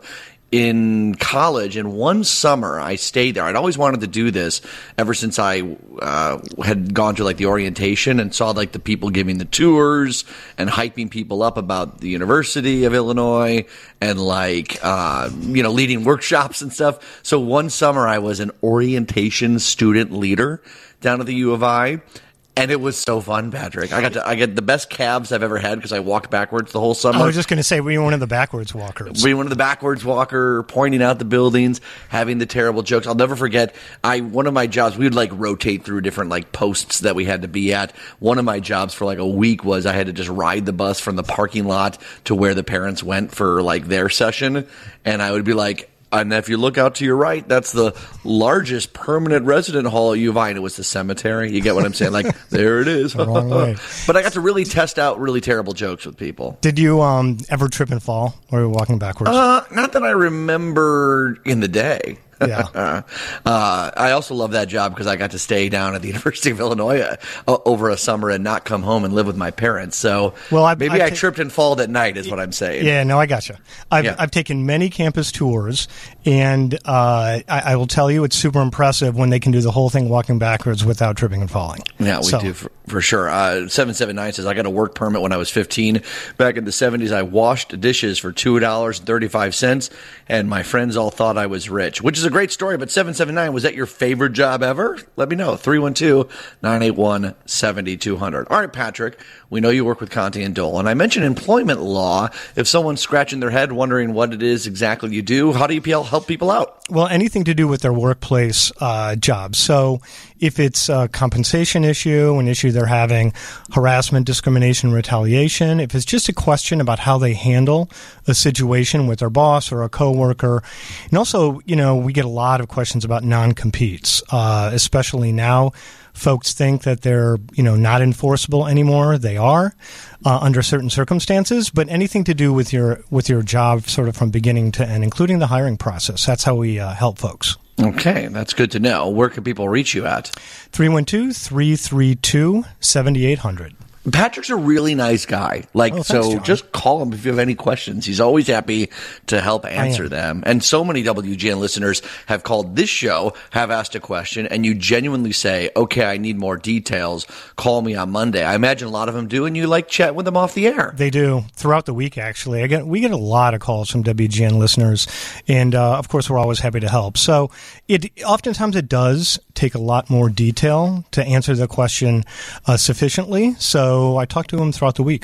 in college, and one summer I stayed there. I'd always wanted to do this ever since I uh, had gone to like the orientation and saw like the people giving the tours and hyping people up about the University of Illinois and like uh, you know leading workshops and stuff. So one summer I was an orientation student leader down at the U of I. And it was so fun, Patrick. I got to, I get the best calves I've ever had because I walked backwards the whole summer. I was just going to say, were you one of the backwards walkers? Were you one of the backwards walker, pointing out the buildings, having the terrible jokes? I'll never forget. I one of my jobs, we would like rotate through different like posts that we had to be at. One of my jobs for like a week was I had to just ride the bus from the parking lot to where the parents went for like their session, and I would be like. And if you look out to your right, that's the largest permanent resident hall at U of I, and it was the cemetery. You get what I'm saying? Like, there it is. The wrong way. But I got to really test out really terrible jokes with people. Did you um, ever trip and fall while you were walking backwards? Uh, not that I remember in the day. Yeah. uh, I also love that job because I got to stay down at the University of Illinois uh, over a summer and not come home and live with my parents. So well, I've, maybe I've I ta- tripped and falled at night is what I'm saying. Yeah, no, I gotcha. I've, Yeah. I've taken many campus tours, and uh, I, I will tell you it's super impressive when they can do the whole thing walking backwards without tripping and falling. Yeah, we So- do for, for sure. Uh, seven seven nine says, I got a work permit when I was fifteen. Back in the seventies, I washed dishes for two dollars and thirty-five cents, and my friends all thought I was rich, which is a great story. But seven seven nine, was that your favorite job ever? Let me know. three one two, nine eight one, seven two zero zero. All right, Patrick, we know you work with Conti and Dolan. I mentioned employment law. If someone's scratching their head wondering what it is exactly you do, how do you help people out? Well, anything to do with their workplace uh, jobs. So if it's a compensation issue, an issue they're having, harassment, discrimination, retaliation, if it's just a question about how they handle a situation with their boss or a coworker. And also, you know, we get a lot of questions about non-competes, uh, especially now. Folks think that they're, you know, not enforceable anymore. They are uh, under certain circumstances, but anything to do with your with your job sort of from beginning to end, including the hiring process. That's how we uh, help folks. Okay, that's good to know. Where can people reach you at? three one two, three three two, seven eight zero zero. Patrick's a really nice guy. Like, Oh, thanks, so John. just call him if you have any questions. He's always happy to help answer am. them. And so many W G N listeners have called this show, have asked a question, and you genuinely say, okay, I need more details. Call me on Monday. I imagine a lot of them do, and you like chat with them off the air. They do throughout the week. Actually, I get we get a lot of calls from W G N listeners, and uh, of course, we're always happy to help. So, it oftentimes it does take a lot more detail to answer the question uh, sufficiently. So, I talk to them throughout the week.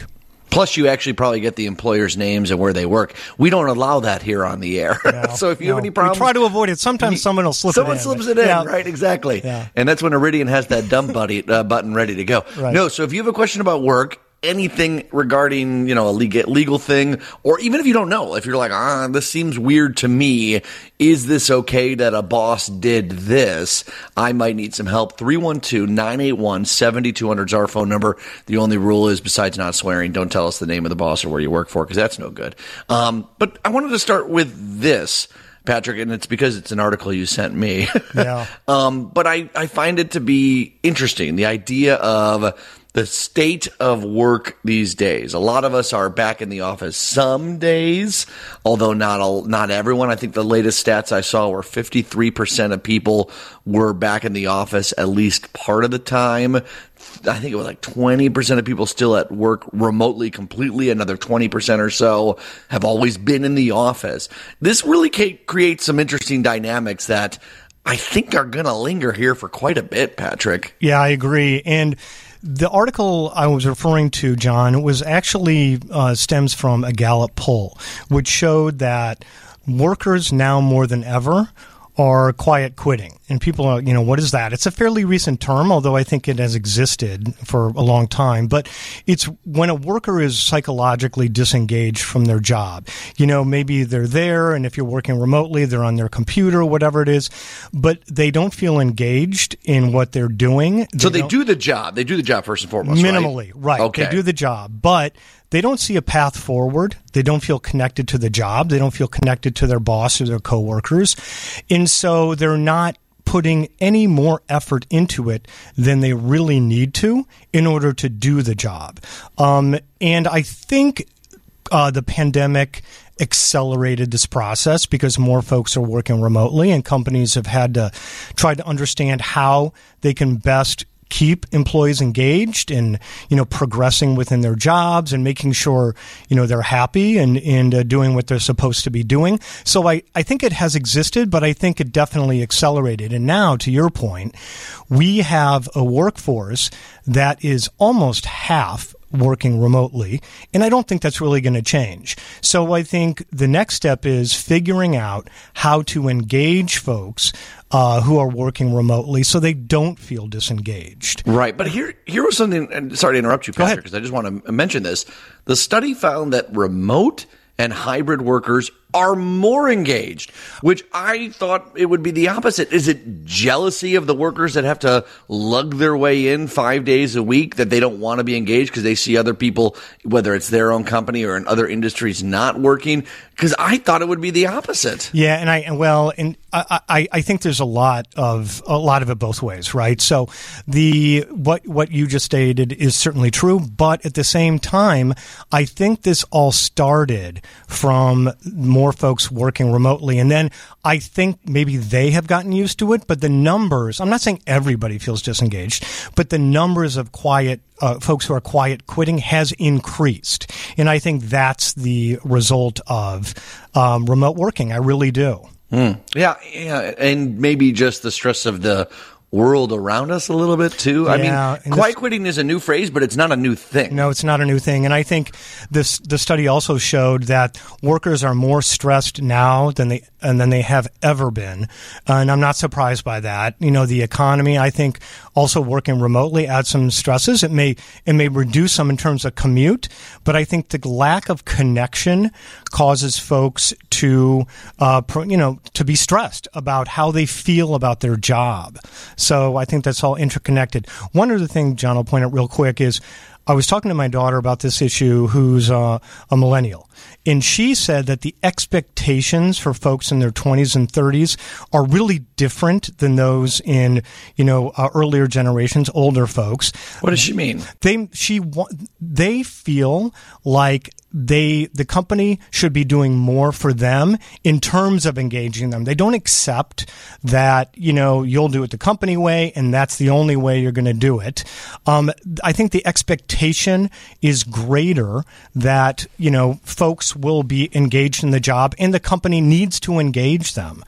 Plus, you actually probably get the employers' names and where they work. We don't allow that here on the air. No, so if you no. have any problems... We try to avoid it. Sometimes you, someone will slip someone it in. Someone slips it in, yeah. right? Exactly. Yeah. And that's when Iridian has that dumb buddy, uh, button ready to go. Right. No, so if you have a question about work, anything regarding, you know, a legal, legal thing, or even if you don't know, if you're like, ah, this seems weird to me, is this okay that a boss did this? I might need some help. three one two, nine eight one, seven two zero zero is our phone number. The only rule is, besides not swearing, don't tell us the name of the boss or where you work for, because that's no good. Um, but I wanted to start with this, Patrick, and it's because it's an article you sent me. Yeah. um, but I, I find it to be interesting, the idea of the state of work these days. A lot of us are back in the office some days, although not all, not everyone. I think the latest stats I saw were fifty-three percent of people were back in the office at least part of the time. I think it was like twenty percent of people still at work remotely completely. Another twenty percent or so have always been in the office. This really creates some interesting dynamics that I think are going to linger here for quite a bit, Patrick. Yeah, I agree. And the article I was referring to, John, was actually uh, stems from a Gallup poll, which showed that workers now more than ever are quiet quitting. And people are, you know, what is that? It's a fairly recent term, although I think it has existed for a long time. But it's when a worker is psychologically disengaged from their job. You know, maybe they're there, and if you're working remotely, they're on their computer, whatever it is, but they don't feel engaged in what they're doing. They so they do the job. They do the job first and foremost, minimally, right? right. Okay. They do the job, but they don't see a path forward. They don't feel connected to the job. They don't feel connected to their boss or their coworkers. And so they're not putting any more effort into it than they really need to in order to do the job. Um, and I think uh, the pandemic accelerated this process because more folks are working remotely, and companies have had to try to understand how they can best keep employees engaged and, you know, progressing within their jobs and making sure, you know, they're happy and, and uh, doing what they're supposed to be doing. So I, I think it has existed, but I think it definitely accelerated. And now, to your point, we have a workforce that is almost half working remotely, and I don't think that's really going to change. So I think the next step is figuring out how to engage folks uh, who are working remotely so they don't feel disengaged. Right. But here, here was something, and sorry to interrupt you, Patrick, because I just want to mention this. The study found that remote and hybrid workers are more engaged, which I thought it would be the opposite. Is it jealousy of the workers that have to lug their way in five days a week, that they don't want to be engaged because they see other people, whether it's their own company or in other industries, not working? Because I thought it would be the opposite. Yeah, and I well, and I, I, I think there's a lot of a lot of it both ways, right? So the what what you just stated is certainly true, but at the same time, I think this all started from more folks working remotely, and then I think maybe they have gotten used to it. But the numbers, I'm not saying everybody feels disengaged, but the numbers of quiet uh, folks who are quiet quitting has increased, and I think that's the result of um, remote working. I really do. Mm. Yeah, yeah, and maybe just the stress of the world around us a little bit too. Yeah, I mean, quiet quitting is a new phrase, but it's not a new thing. No, it's not a new thing. And I think this the study also showed that workers are more stressed now than they and than they have ever been. And I'm not surprised by that. You know, the economy, I think, also working remotely adds some stresses. It may it may reduce some in terms of commute, but I think the lack of connection causes folks to uh, you know, to be stressed about how they feel about their job. So I think that's all interconnected. One other thing, John, I'll point out real quick is I was talking to my daughter about this issue, who's uh, a millennial, and she said that the expectations for folks in their twenties and thirties are really different than those in, you know, uh, earlier generations, older folks. What does she mean? They she they feel like they the company should be doing more for them in terms of engaging them. They don't accept that, you know, you'll do it the company way and that's the only way you're going to do it. Um, I think the expectation is greater that, you know, folks folks will be engaged in the job, and the company needs to engage them.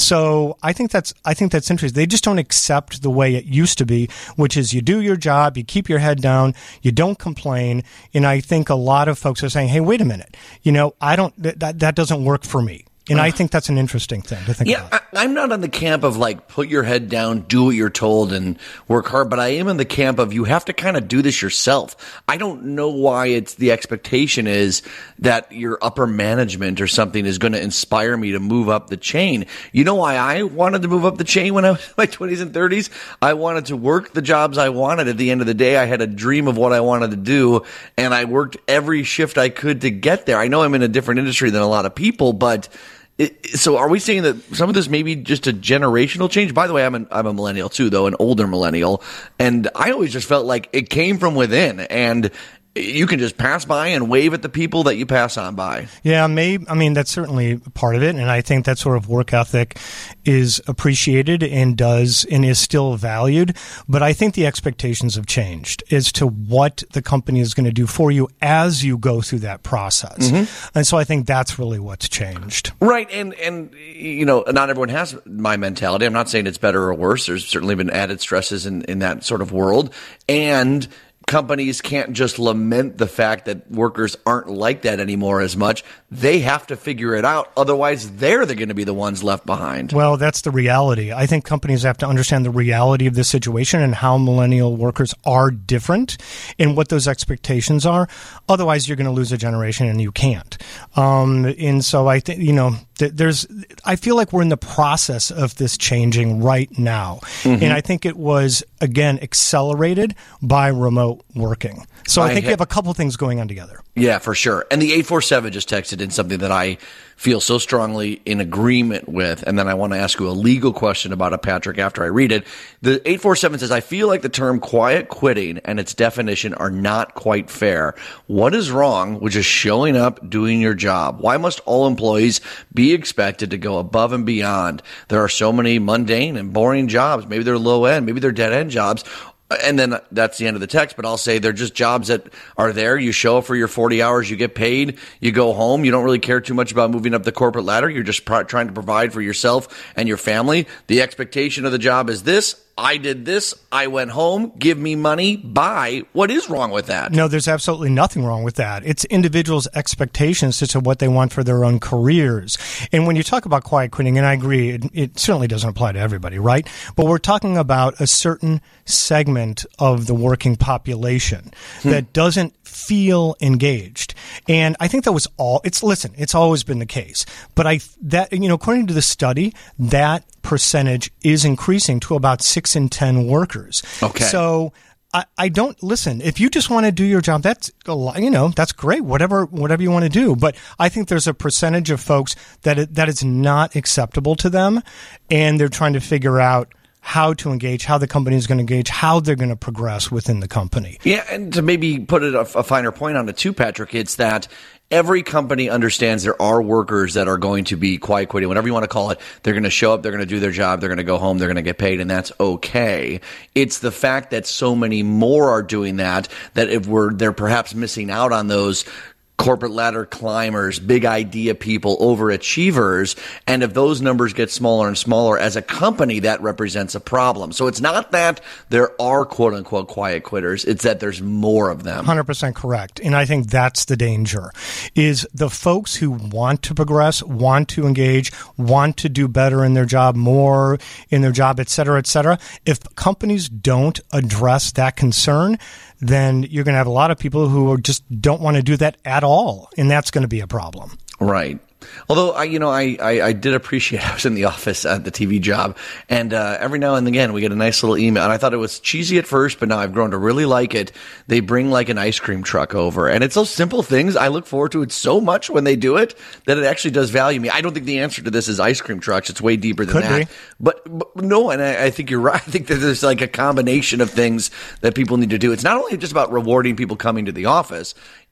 So I think that's I think that's interesting. They just don't accept the way it used to be, which is you do your job, you keep your head down, you don't complain. And I think a lot of folks are saying, "Hey, wait a minute, you know, I don't that that doesn't work for me." And I think that's an interesting thing to think yeah, about. Yeah, I'm not on the camp of like put your head down, do what you're told, and work hard. But I am in the camp of you have to kind of do this yourself. I don't know why it's the expectation is that your upper management or something is going to inspire me to move up the chain. You know why I wanted to move up the chain when I was in my twenties and thirties? I wanted to work the jobs I wanted. At the end of the day, I had a dream of what I wanted to do, and I worked every shift I could to get there. I know I'm in a different industry than a lot of people, but It, so are we saying that some of this may be just a generational change? By the way, I'm an, I'm a millennial too, though, an older millennial. And I always just felt like it came from within, and you can just pass by and wave at the people that you pass on by. Yeah, maybe. I mean, that's certainly part of it. And I think that sort of work ethic is appreciated and does and is still valued. But I think the expectations have changed as to what the company is going to do for you as you go through that process. Mm-hmm. And so I think that's really what's changed. Right. And, and, you know, not everyone has my mentality. I'm not saying it's better or worse. There's certainly been added stresses in, in that sort of world. And companies can't just lament the fact that workers aren't like that anymore as much. They have to figure it out. Otherwise, they're going to be the ones left behind. Well, that's the reality. I think companies have to understand the reality of this situation and how millennial workers are different and what those expectations are. Otherwise, you're going to lose a generation, and you can't. Um, and so I think, you know, th- there's, I feel like we're in the process of this changing right now. Mm-hmm. And I think it was, again, accelerated by remote working. So I, I think ha- we have a couple things going on together. Yeah, for sure. And the eight four seven just texted in something that I feel so strongly in agreement with. And then I want to ask you a legal question about it, Patrick, after I read it. The eight four seven says, I feel like the term quiet quitting and its definition are not quite fair. What is wrong with just showing up, doing your job? Why must all employees be expected to go above and beyond? There are so many mundane and boring jobs. Maybe they're low end, maybe they're dead end jobs. And then that's the end of the text, but I'll say they're just jobs that are there. You show up for your forty hours, you get paid, you go home. You don't really care too much about moving up the corporate ladder. You're just pr- trying to provide for yourself and your family. The expectation of the job is this. I did this. I went home. Give me money. Bye. What is wrong with that? No, there's absolutely nothing wrong with that. It's individuals' expectations as to what they want for their own careers. And when you talk about quiet quitting, and I agree, it, it certainly doesn't apply to everybody, right? But we're talking about a certain segment of the working population hmm. that doesn't feel engaged. And I think that was all, it's, listen, it's always been the case. But I, that, you know, according to the study, that percentage is increasing to about six in ten workers. Okay. So I, I don't listen. If you just want to do your job, that's a lot, you know, that's great. Whatever, whatever you want to do. But I think there's a percentage of folks that it, that is not acceptable to them, and they're trying to figure out how to engage, how the company is going to engage, how they're going to progress within the company. Yeah, and to maybe put it a, a finer point on it too, Patrick, it's that every company understands there are workers that are going to be quiet quitting, whatever you want to call it. They're going to show up, they're going to do their job, they're going to go home, they're going to get paid, and that's okay. It's the fact that so many more are doing that, that if we're, they're perhaps missing out on those corporate ladder climbers, big idea people, overachievers. And if those numbers get smaller and smaller as a company, that represents a problem. So it's not that there are quote unquote quiet quitters. It's that there's more of them. one hundred percent correct. And I think that's the danger, is the folks who want to progress, want to engage, want to do better in their job, more in their job, et cetera, et cetera. If companies don't address that concern, then you're going to have a lot of people who just don't want to do that at all, and that's going to be a problem. Right. Although, I, you know, I, I, I did appreciate, I was in the office at the T V job, and uh, every now and again we get a nice little email, and I thought it was cheesy at first, but now I've grown to really like it. They bring like an ice cream truck over, and it's those simple things. I look forward to it so much when they do it that it actually does value me. I don't think the answer to this is ice cream trucks. It's way deeper than Could that. Be. But, but no, and I, I think you're right. I think that there's like a combination of things that people need to do. It's not only just about rewarding people coming to the office.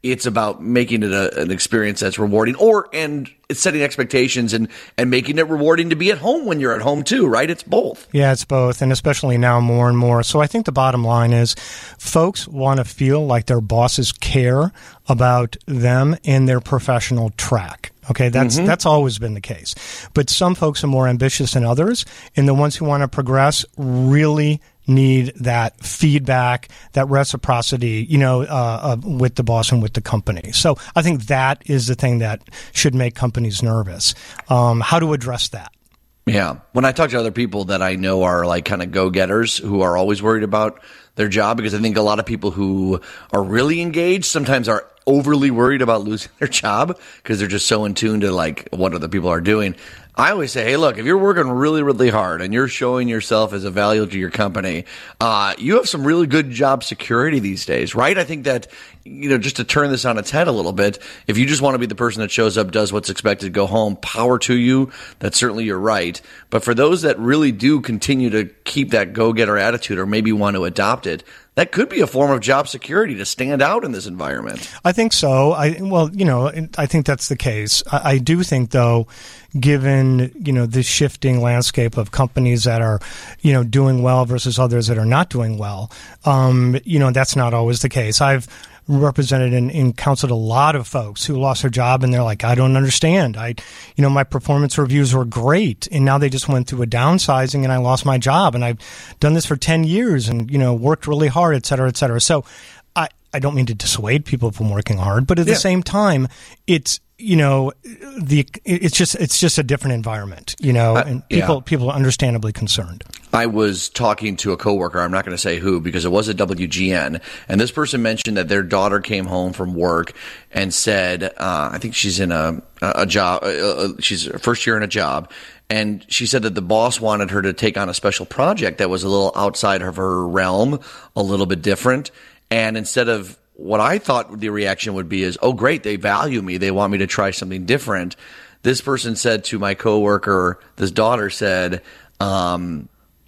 It's about making it a, an experience that's rewarding, or and it's setting expectations and, and making it rewarding to be at home when you're at home too, right? It's both. Yeah, it's both, and especially now more and more. So I think the bottom line is folks want to feel like their bosses care about them and their professional track. Okay, that's mm-hmm. that's always been the case. But some folks are more ambitious than others, and the ones who want to progress really need that feedback, that reciprocity, you know, uh, uh, with the boss and with the company. So I think that is the thing that should make companies nervous. Um, how to address that? Yeah. When I talk to other people that I know are like kind of go-getters who are always worried about their job, because I think a lot of people who are really engaged sometimes are overly worried about losing their job because they're just so in tune to like what other people are doing. I always say, hey, look, if you're working really, really hard and you're showing yourself as a value to your company, uh, you have some really good job security these days, right? I think that, you know, just to turn this on its head a little bit, if you just want to be the person that shows up, does what's expected, go home, power to you, that's certainly your right. But for those that really do continue to keep that go-getter attitude or maybe want to adopt it, that could be a form of job security to stand out in this environment. I think so. I well, you know, I think that's the case. I, I do think, though, given, you know, this shifting landscape of companies that are, you know, doing well versus others that are not doing well, um, you know, that's not always the case. I've represented and, and counseled a lot of folks who lost their job and they're like, I don't understand. I, you know, my performance reviews were great and now they just went through a downsizing and I lost my job and I've done this for ten years and, you know, worked really hard, et cetera, et cetera. So I, I don't mean to dissuade people from working hard, but at yeah. the same time, it's, you know, the it's just it's just a different environment, you know, and uh, people yeah. people are understandably concerned. I was talking to a coworker, I'm not going to say who, because it was at W G N, and this person mentioned that their daughter came home from work and said, uh, I think she's in a a job, uh, she's first year in a job, and she said that the boss wanted her to take on a special project that was a little outside of her realm, a little bit different, and instead of what I thought the reaction would be is, oh, great, they value me. They want me to try something different. This person said to my coworker, this daughter said, um,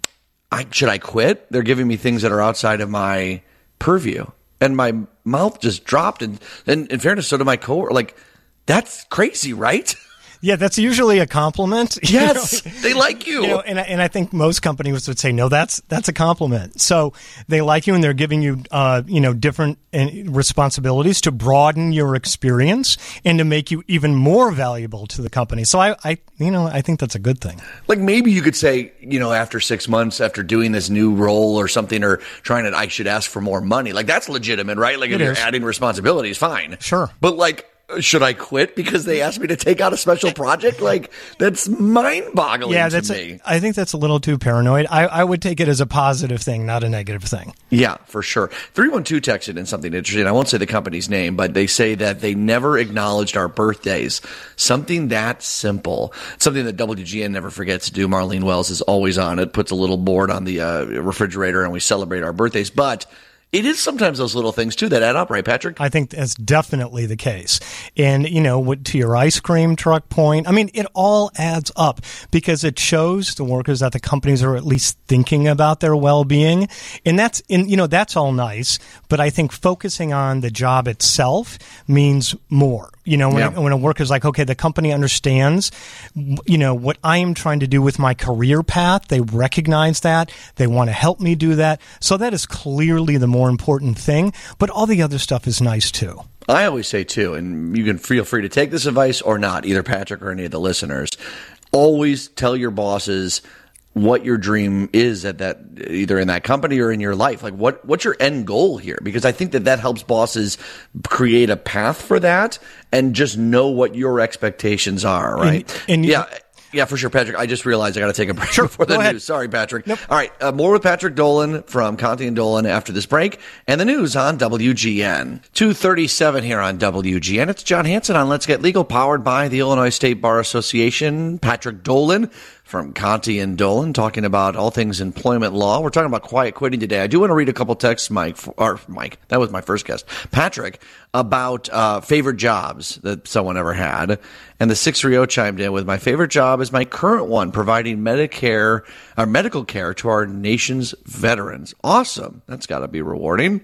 I, should I quit? They're giving me things that are outside of my purview. And my mouth just dropped. And, and in fairness, so did my coworker. Like, that's crazy, right? Yeah, that's usually a compliment. Yes, you know? They like you. you know, and, and I think most companies would say, no, that's that's a compliment. So they like you and they're giving you, uh, you know, different responsibilities to broaden your experience and to make you even more valuable to the company. So I, I, you know, I think that's a good thing. Like maybe you could say, you know, after six months, after doing this new role or something, or trying to, I should ask for more money. Like that's legitimate, right? Like if you're adding responsibilities, fine. Sure. But like, should I quit because they asked me to take out a special project? Like, that's mind-boggling yeah, to that's me. A, I think that's a little too paranoid. I, I would take it as a positive thing, not a negative thing. Yeah, for sure. three one two texted in something interesting. I won't say the company's name, but they say that they never acknowledged our birthdays. Something that simple. Something that W G N never forgets to do. Marlene Wells is always on it, puts a little board on the uh, refrigerator, and we celebrate our birthdays. But it is sometimes those little things, too, that add up, right, Patrick? I think that's definitely the case. And, you know, to your ice cream truck point, I mean, it all adds up because it shows the workers that the companies are at least thinking about their well-being. And that's, and, you know, that's all nice. But I think focusing on the job itself means more. You know, when, yeah. when a worker's like, okay, the company understands, you know, what I am trying to do with my career path. They recognize that. They want to help me do that. So that is clearly the more important thing. But all the other stuff is nice, too. I always say, too, and you can feel free to take this advice or not, either Patrick or any of the listeners. Always tell your bosses what your dream is at that, either in that company or in your life. Like what, what's your end goal here? Because I think that that helps bosses create a path for that and just know what your expectations are, right? And, and yeah. Yeah, for sure, Patrick. I just realized I got to take a break sure, before the ahead. news. Sorry, Patrick. Nope. All right, uh, more with Patrick Dolan from Conti and Dolan after this break and the news on W G N. two thirty-seven here on W G N. It's John Hanson on Let's Get Legal, powered by the Illinois State Bar Association. Patrick Dolan from Conti and Dolan, talking about all things employment law. We're talking about quiet quitting today. I do want to read a couple texts, Mike, or Mike, that was my first guest, Patrick, about uh, favorite jobs that someone ever had. And the six three zero chimed in with, my favorite job is my current one, providing Medicare or medical care to our nation's veterans. Awesome. That's got to be rewarding.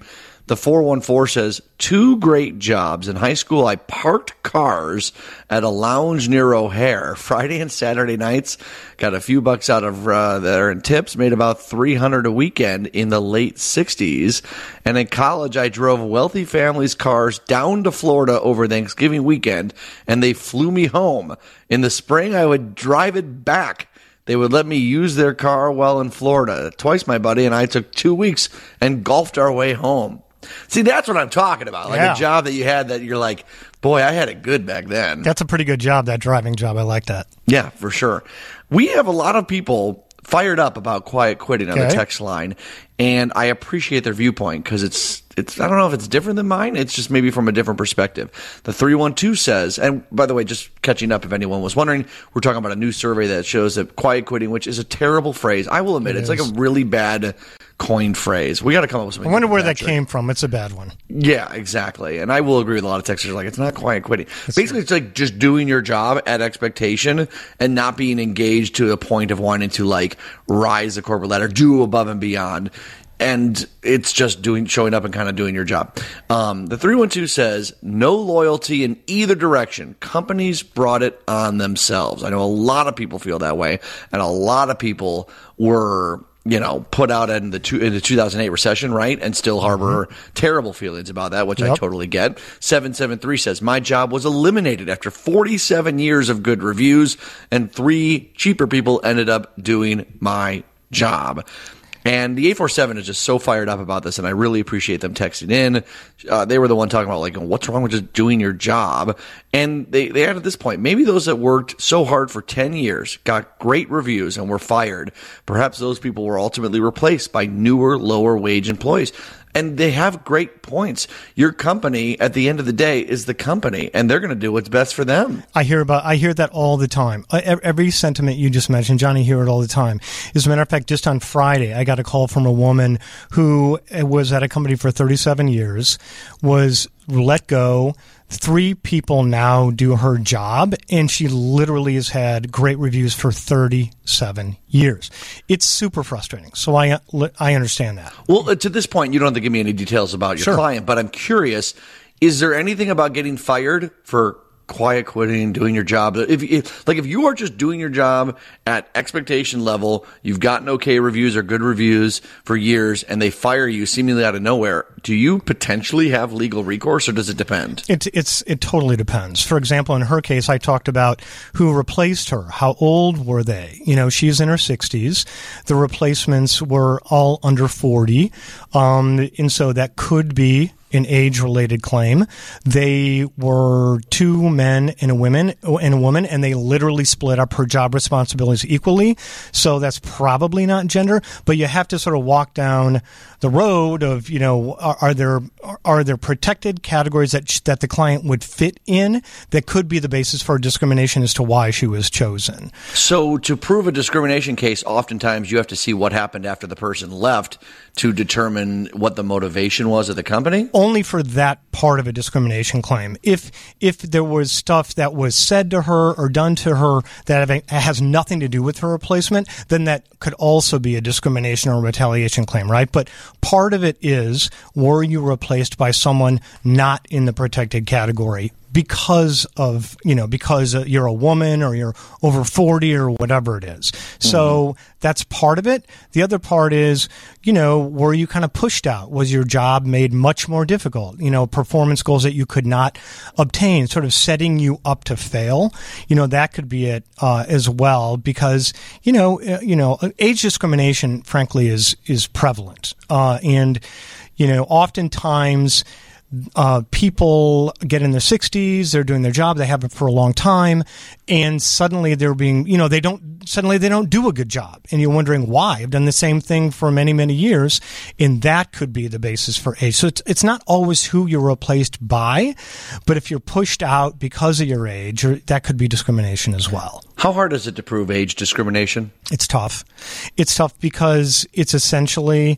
The four one four says, two great jobs. In high school, I parked cars at a lounge near O'Hare. Friday and Saturday nights, got a few bucks out of uh, there in tips, made about three hundred dollars a weekend in the late sixties. And in college, I drove wealthy families' cars down to Florida over Thanksgiving weekend, and they flew me home. In the spring, I would drive it back. They would let me use their car while in Florida. Twice my buddy and I took two weeks and golfed our way home. See, that's what I'm talking about. Like yeah. a job that you had that you're like, boy, I had it good back then. That's a pretty good job, that driving job. I like that. Yeah, for sure. We have a lot of people fired up about quiet quitting on okay. the text line, and I appreciate their viewpoint because it's, it's, I don't know if it's different than mine. It's just maybe from a different perspective. The three one two says, and by the way, just catching up if anyone was wondering, we're talking about a new survey that shows that quiet quitting, which is a terrible phrase. I will admit, it it's is. like a really bad coined phrase. We got to come up with something. I wonder where different, that Patrick. came from. It's a bad one. Yeah, exactly. And I will agree with a lot of texters like it's not quiet quitting. That's Basically, true. It's like just doing your job at expectation and not being engaged to the point of wanting to like rise the corporate ladder, do above and beyond. And it's just doing, showing up and kind of doing your job. Um, the three one two says, no loyalty in either direction. Companies brought it on themselves. I know a lot of people feel that way, and a lot of people were, you know, put out in the two, in the two thousand eight recession, right? And still harbor mm-hmm. terrible feelings about that, which yep. I totally get. seven seven three says, my job was eliminated after forty-seven years of good reviews, and three cheaper people ended up doing my job. And the eight four seven is just so fired up about this, and I really appreciate them texting in. Uh, they were the one talking about, like, what's wrong with just doing your job? And they, they had at this point, maybe those that worked so hard for ten years, got great reviews, and were fired. Perhaps those people were ultimately replaced by newer, lower-wage employees. And they have great points. Your company, at the end of the day, is the company, and they're going to do what's best for them. I hear about, I hear that all the time. Every sentiment you just mentioned, Johnny, hear it all the time. As a matter of fact, just on Friday, I got a call from a woman who was at a company for thirty-seven years, was let go. Three people now do her job, and she literally has had great reviews for thirty-seven years. It's super frustrating. So I I understand that. Well, to this point, you don't have to give me any details about your sure. client, but I'm curious, is there anything about getting fired for quiet quitting, doing your job? If, if like if you are just doing your job at expectation level, you've gotten okay reviews or good reviews for years, and they fire you seemingly out of nowhere, do you potentially have legal recourse, or does it depend? It it's it totally depends. For example, in her case, I talked about who replaced her. How old were they? You know, she's in her sixties. The replacements were all under forty, um, and so that could be an age-related claim. They were two men and a woman and a woman, and they literally split up her job responsibilities equally. So that's probably not gender, but you have to sort of walk down the road of, you know, are, are there are there protected categories that that the client would fit in that could be the basis for discrimination as to why she was chosen. So to prove a discrimination case, oftentimes you have to see what happened after the person left to determine what the motivation was of the company? Only for that part of a discrimination claim. If if there was stuff that was said to her or done to her that has nothing to do with her replacement, then that could also be a discrimination or retaliation claim, right? But part of it is, were you replaced by someone not in the protected category because of, you know, because you're a woman or you're over forty or whatever it is. So mm-hmm. that's part of it. The other part is, you know, were you kind of pushed out? Was your job made much more difficult? You know, performance goals that you could not obtain, sort of setting you up to fail. You know, that could be it uh, as well, because, you know, uh, you know, age discrimination, frankly, is is prevalent. Uh, and, you know, oftentimes Uh, people get in their sixties, they're doing their job, they have it for a long time, and suddenly they're being, you know, they don't, suddenly they don't do a good job. And you're wondering why. I've done the same thing for many, many years, and that could be the basis for age. So it's, it's not always who you're replaced by, but if you're pushed out because of your age, or, that could be discrimination as well. How hard is it to prove age discrimination? It's tough. It's tough because it's essentially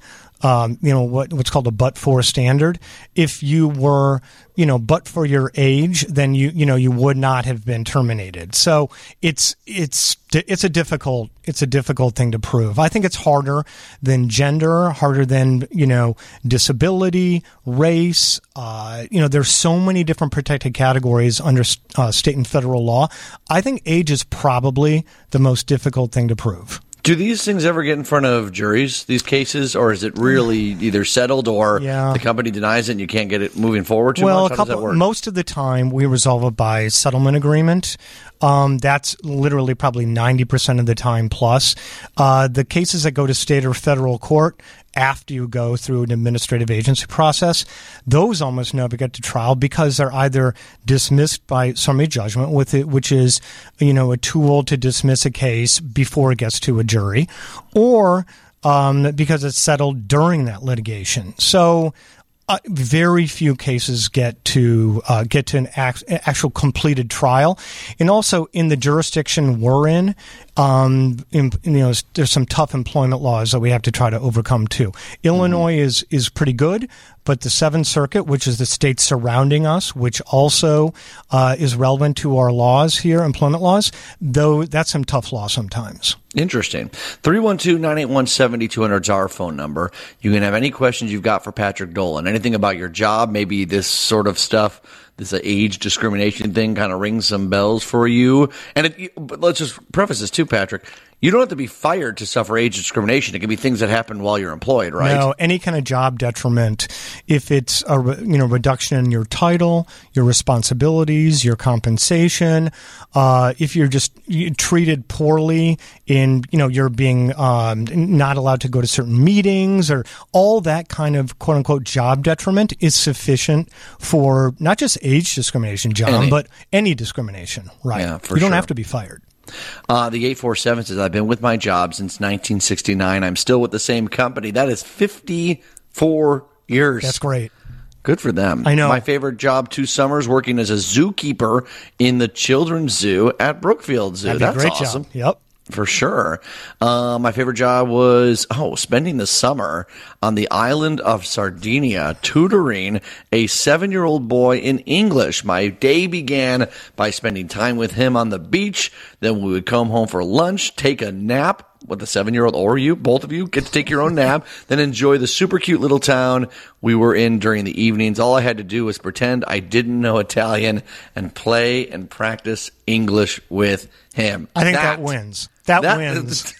um, you know, what what's called a but-for standard. If you were, you know, but for your age, then you you know you would not have been terminated. So it's it's it's a difficult it's a difficult thing to prove. I think it's harder than gender, harder than you know disability, race. Uh, you know, there's so many different protected categories under uh, state and federal law. I think age is probably the most difficult thing to prove. Do these things ever get in front of juries, these cases, or is it really either settled or yeah. the company denies it and you can't get it moving forward too well, much? How a couple, does that work? Most of the time we resolve it by settlement agreement. Um, that's literally probably ninety percent of the time plus. Uh, the cases that go to state or federal court after you go through an administrative agency process, those almost never get to trial because they're either dismissed by summary judgment, with it, which is, you know, a tool to dismiss a case before it gets to a jury, or um, because it's settled during that litigation. So uh, very few cases get to uh, get to an act, actual completed trial, and also in the jurisdiction we're in. Um, in, you know, there's some tough employment laws that we have to try to overcome too. Illinois mm-hmm. is is pretty good, but the Seventh Circuit, which is the state surrounding us, which also uh, is relevant to our laws here, employment laws, though that's some tough law sometimes. Interesting. three one two, nine eight one, seven two zero zero is our phone number. You can have any questions you've got for Patrick Dolan. Anything about your job, maybe this sort of stuff, this age discrimination thing kind of rings some bells for you. And it, but let's just preface this too, Patrick. You don't have to be fired to suffer age discrimination. It can be things that happen while you're employed, right? No, any kind of job detriment. If it's a you know reduction in your title, your responsibilities, your compensation, uh, if you're just treated poorly in you know you're being um, not allowed to go to certain meetings, or all that kind of quote unquote job detriment is sufficient for not just age discrimination, John, any. but any discrimination. Right? Yeah, for you don't sure. have to be fired. Uh, the eight four seven says, I've been with my job since nineteen sixty-nine. I'm still with the same company. That is fifty-four years. That's great. Good for them. I know. My favorite job two summers working as a zookeeper in the children's zoo at Brookfield Zoo. That'd be a That's great awesome. job. Yep. For sure. Uh, my favorite job was, oh, spending the summer on the island of Sardinia, tutoring a seven-year-old boy in English. My day began by spending time with him on the beach. Then we would come home for lunch, take a nap with the seven-year-old, or you, both of you, get to take your own nap, then enjoy the super cute little town we were in during the evenings. All I had to do was pretend I didn't know Italian and play and practice English with him. I think that, that wins. That, that wins.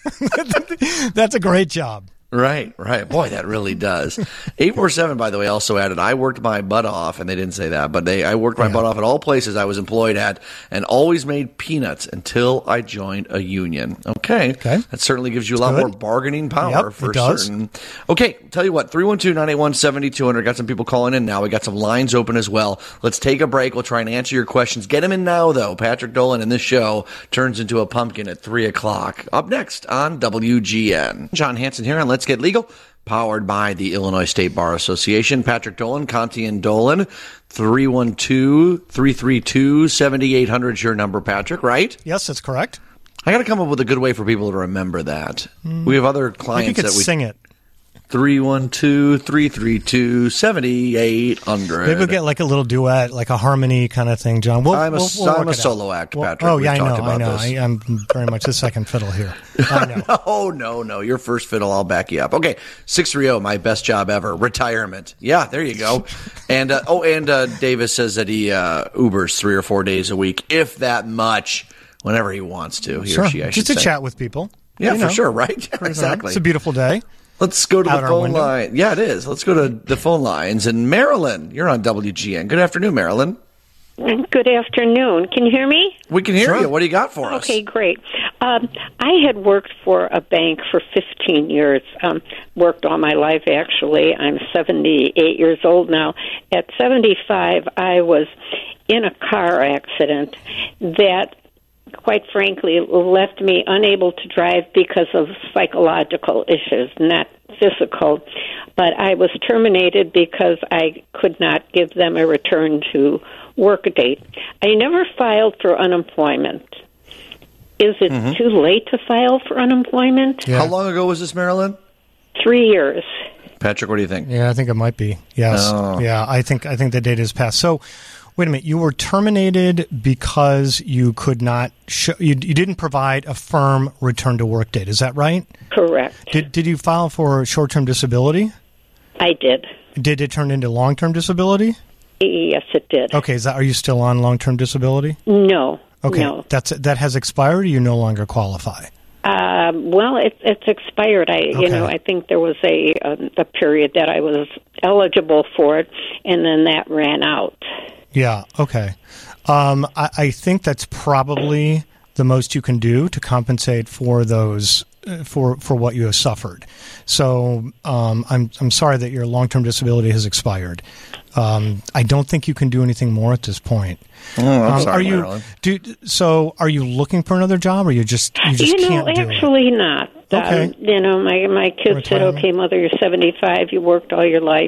That's a great job. Right, right. Boy, that really does. eight four seven, by the way, also added, I worked my butt off, and they didn't say that, but they I worked my yeah. butt off at all places I was employed at and always made peanuts until I joined a union. Okay. okay. That certainly gives you a lot Good. more bargaining power yep, for it does. certain. Okay, tell you what, three one two, nine eight one, seven two zero zero. Got some people calling in now. We got some lines open as well. Let's take a break. We'll try and answer your questions. Get them in now, though. Patrick Dolan in this show turns into a pumpkin at three o'clock. Up next on W G N. John Hanson here on Let's Get Legal, powered by the Illinois State Bar Association. Patrick Dolan, Conti and Dolan, three one two, three three two, seven eight zero zero is your number, Patrick, right? Yes, that's correct. I got to come up with a good way for people to remember that. Mm. We have other clients you could that we sing it. three one two, three three two, seven eight zero zero. Maybe we'll get like a little duet, like a harmony kind of thing, John. We'll, I'm a, we'll, we'll I'm a solo out. act, well, Patrick. Oh, We've yeah, I know, I know. I, I'm very much the second fiddle here. I know. no, no, no. Your first fiddle, I'll back you up. Okay, six three zero, my best job ever, retirement. Yeah, there you go. and uh, Oh, and uh, Davis says that he uh, Ubers three or four days a week, if that much, whenever he wants to. He sure. or she, I Just should to say. chat with people. Yeah, you for know. sure, right? Exactly. It's a beautiful day. Let's go to Out the phone line. Yeah, it is. Let's go to the phone lines. And Marilyn, you're on W G N. Good afternoon, Marilyn. Good afternoon. Can you hear me? We can hear sure. you. What do you got for us? Okay, great. Um, I had worked for a bank for fifteen years. Um, worked all my life, actually. I'm seventy-eight years old now. At seventy-five, I was in a car accident that, quite frankly, left me unable to drive because of psychological issues, not physical. But I was terminated because I could not give them a return to work date. I never filed for unemployment. Is it mm-hmm. too late to file for unemployment? Yeah. How long ago was this, Marilyn? Three years. Patrick, what do you think? Yeah, I think it might be. Yes. Oh. Yeah, I think I think the date has passed. So, wait a minute. You were terminated because you could not show, you, you didn't provide a firm return to work date. Is that right? Correct. Did Did you file for short-term disability? I did. Did it turn into long-term disability? Yes, it did. Okay. Is that, are you still on long-term disability? No. Okay. No. That's that has expired. Or you no longer qualify. Um, well, it, it's expired. I, Okay. you know, I think there was a um, a period that I was eligible for it, and then that ran out. Yeah. Okay. Um, I, I think that's probably the most you can do to compensate for those uh, for for what you have suffered. So um, I'm I'm sorry that your long term disability has expired. Um, I don't think you can do anything more at this point. Oh, I'm um, sorry, are you Marilyn. do so? Are you looking for another job, or you just you just You know, can't do it? actually not. Okay. Um, you know, my my kids said, Retirement. "Okay, mother, you're seventy-five. You worked all your life."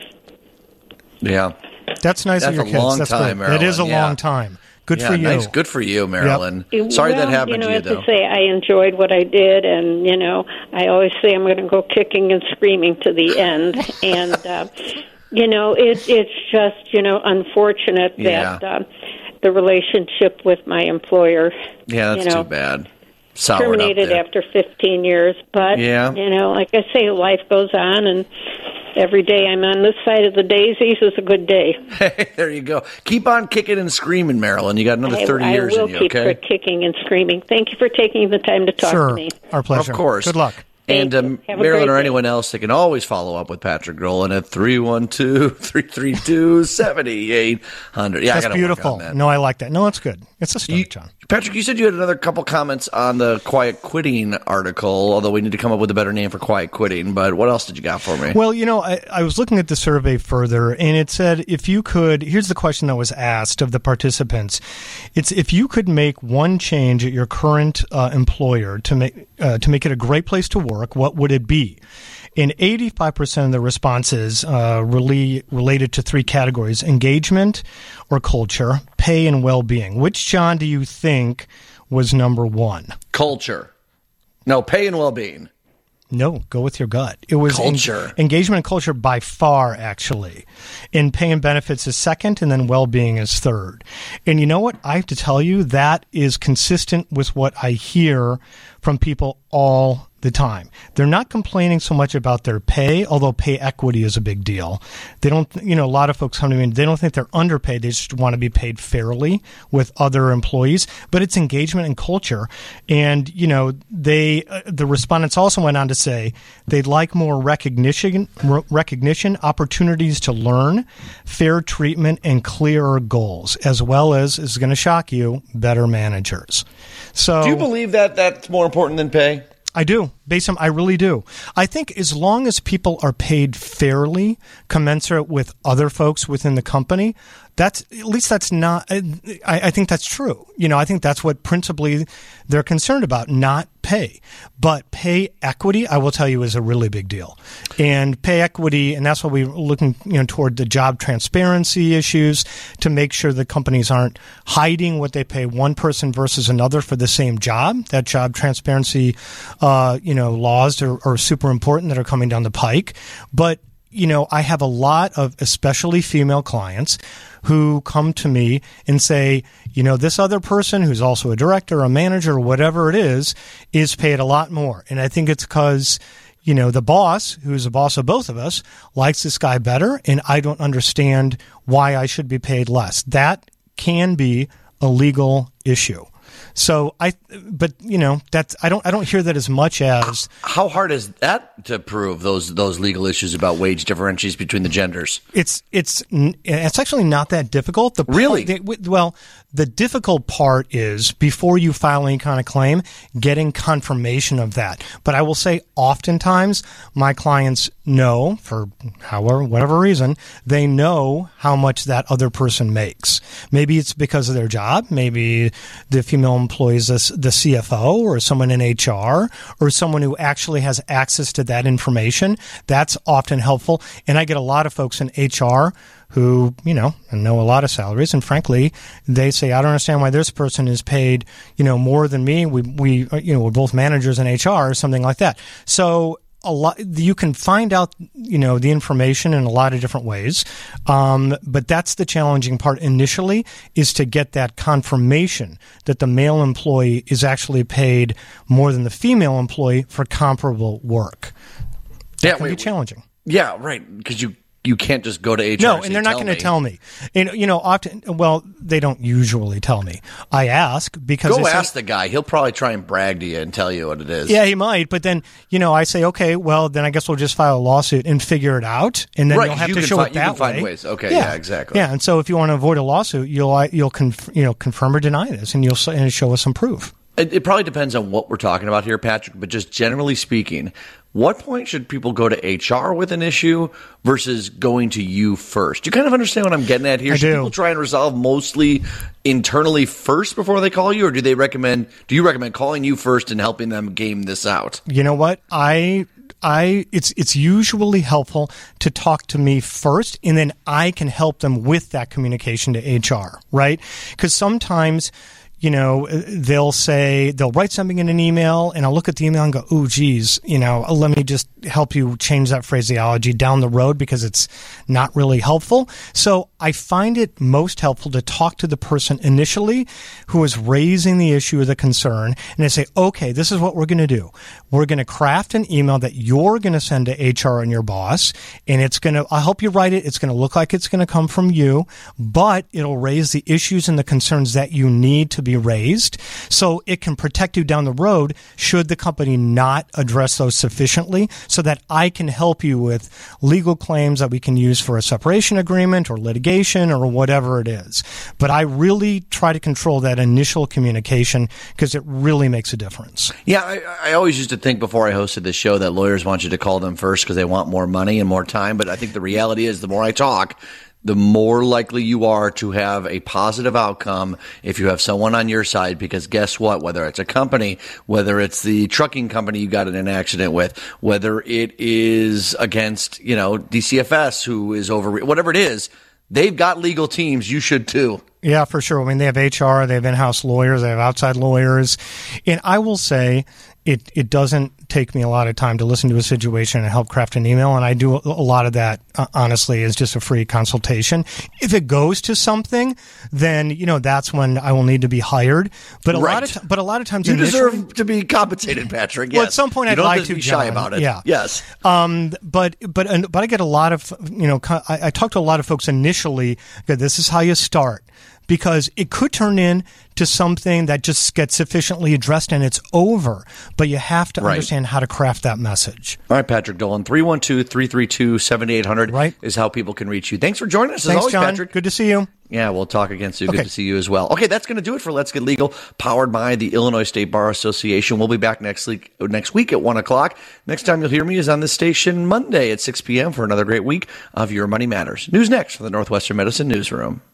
Yeah. That's nice That's of your a kids. long That's time, great. It is a Marilyn, yeah. long time. Good yeah, for you. Nice. Good for you, Marilyn. Sorry well, that happened you know, to you, as though. I say, I enjoyed what I did, and you know, I always say I'm going to go kicking and screaming to the end. And uh, you know, it, it's just you know unfortunate Yeah. that uh, the relationship with my employer, Yeah, that's you know, too bad. Soured up terminated there. after fifteen years. But Yeah. you know, like I say, life goes on, and every day I'm on this side of the daisies is a good day. Hey, there you go. Keep on kicking and screaming, Marilyn. You got another I, thirty I years will in you, keep okay? kicking and screaming. Thank you for taking the time to talk Sure. to me. Our pleasure. Of course. Good luck. And Thank you. um, Have a Marilyn great or day. anyone else, they can always follow up with Patrick Dolan at three one two, three three two, seven eight zero zero. Yeah, That's I gotta beautiful. Work on that. No, I like that. No, that's good. It's a start, You- John. Patrick, you said you had another couple comments on the quiet quitting article, although we need to come up with a better name for quiet quitting. But what else did you got for me? Well, you know, I, I was looking at the survey further, and it said if you could, here's the question that was asked of the participants. It's if you could make one change at your current uh, employer to make uh, to make it a great place to work, what would it be? And eighty-five percent of the responses uh, really related to three categories: engagement or culture, pay, and well-being. Which, John, do you think was number one? Culture. No, pay and well-being. No, go with your gut. It was en- Culture. engagement and culture by far, actually. And pay and benefits is second, and then well-being is third. And you know what? I have to tell you, that is consistent with what I hear from people all the time. They're not complaining so much about their pay, although pay equity is a big deal. They don't, you know, a lot of folks come to me and they don't think they're underpaid. They just want to be paid fairly with other employees, but it's engagement and culture. And, you know, they, uh, the respondents also went on to say they'd like more recognition, r- recognition, opportunities to learn, fair treatment, and clearer goals, as well as, is going to shock you, better managers. So, Do you believe that that's more important than pay? I do. Based on, I really do. I think as long as people are paid fairly, commensurate with other folks within the company, that's at least that's not. I, I think that's true. You know, I think that's what principally they're concerned about, not pay, but pay equity. I will tell you is a really big deal, and pay equity, and that's what we're looking, you know, toward the job transparency issues to make sure the companies aren't hiding what they pay one person versus another for the same job. That job transparency, uh, you know, laws are, are super important that are coming down the pike, but. You know, I have a lot of especially female clients who come to me and say, you know, this other person who's also a director, a manager, or whatever it is, is paid a lot more. And I think it's because, you know, the boss, who's the boss of both of us, likes this guy better, and I don't understand why I should be paid less. That can be a legal issue. So I, but you know, that's I don't I don't hear that as much as How hard is that to prove those those legal issues about wage differentials between the genders? it's it's it's actually not that difficult. The Really? the, well, the difficult part is before you file any kind of claim, getting confirmation of that. But I will say, oftentimes my clients know, for however whatever reason, they know how much that other person makes. Maybe it's because of their job. Maybe the female employee is the, the C F O or someone in H R or someone who actually has access to that information. That's often helpful. And I get a lot of folks in H R who, you know, know a lot of salaries. And frankly, they say, I don't understand why this person is paid, you know, more than me. We, we, you know, we're both managers in H R or something like that. So a lot, you can find out, you know, the information in a lot of different ways. Um, but that's the challenging part initially, is to get that confirmation that the male employee is actually paid more than the female employee for comparable work. That yeah, can wait, be challenging. Yeah, right. Because you you can't just go to H R. No, and, and they're not going to tell me. And, you know, often, well, they don't usually tell me. I ask because go say, ask the guy. He'll probably try and brag to you and tell you what it is. Yeah, he might. But then, you know, I say, okay, well, then I guess we'll just file a lawsuit and figure it out, and then right, you'll have you to can show find, it that you can find way. ways. Okay, yeah. yeah, exactly. Yeah, and so if you want to avoid a lawsuit, you'll you'll conf- you know confirm or deny this, and you'll and show us some proof. It, it probably depends on what we're talking about here, Patrick. But just generally speaking, what point should people go to H R with an issue versus going to you first? You kind of understand what I'm getting at here? I should do. people try and resolve mostly internally first before they call you, or do they recommend? Do you recommend calling you first and helping them game this out? You know what? I I it's it's usually helpful to talk to me first, and then I can help them with that communication to H R, right? Because sometimes, you know, they'll say, they'll write something in an email, and I'll look at the email and go, oh, geez, you know, let me just help you change that phraseology down the road because it's not really helpful. So I find it most helpful to talk to the person initially who is raising the issue or the concern, and I say, okay, this is what we're going to do. We're going to craft an email that you're going to send to H R and your boss, and it's going to, I'll help you write it. It's going to look like it's going to come from you, but it'll raise the issues and the concerns that you need to be raised, so it can protect you down the road should the company not address those sufficiently, so that I can help you with legal claims that we can use for a separation agreement or litigation or whatever it is. But I really try to control that initial communication because it really makes a difference. Yeah, I, I always used to think before I hosted this show that lawyers want you to call them first because they want more money and more time, but I think the reality is the more I talk, the more likely you are to have a positive outcome if you have someone on your side, because guess what? Whether it's a company, whether it's the trucking company you got in an accident with, whether it is against, you know, D C F S who is over, whatever it is, they've got legal teams. You should too. Yeah, for sure. I mean, they have H R, they have in-house lawyers, they have outside lawyers. And I will say it, it doesn't take me a lot of time to listen to a situation and help craft an email. And I do a lot of that, uh, honestly, is just a free consultation. If it goes to something, then, you know, that's when I will need to be hired. But a right. lot of t- but a lot of times you initially, deserve to be compensated, Patrick. Yes. Well, at some point you I'd don't like have to, be shy John. about it. Yeah. Yes. Um, but but uh, but I get a lot of, you know, I, I talk to a lot of folks initially. Okay, this is how you start. Because it could turn into something that just gets sufficiently addressed and it's over. But you have to right. understand how to craft that message. All right, Patrick Dolan, three one two, three three two, seven eight zero zero right. is how people can reach you. Thanks for joining us, as Thanks, always, John. Patrick. Good to see you. Yeah, we'll talk again soon. Okay. Good to see you as well. Okay, that's going to do it for Let's Get Legal, powered by the Illinois State Bar Association. We'll be back next week, next week at one o'clock. Next time you'll hear me is on this station Monday at six p.m. for another great week of Your Money Matters. News next from the Northwestern Medicine Newsroom.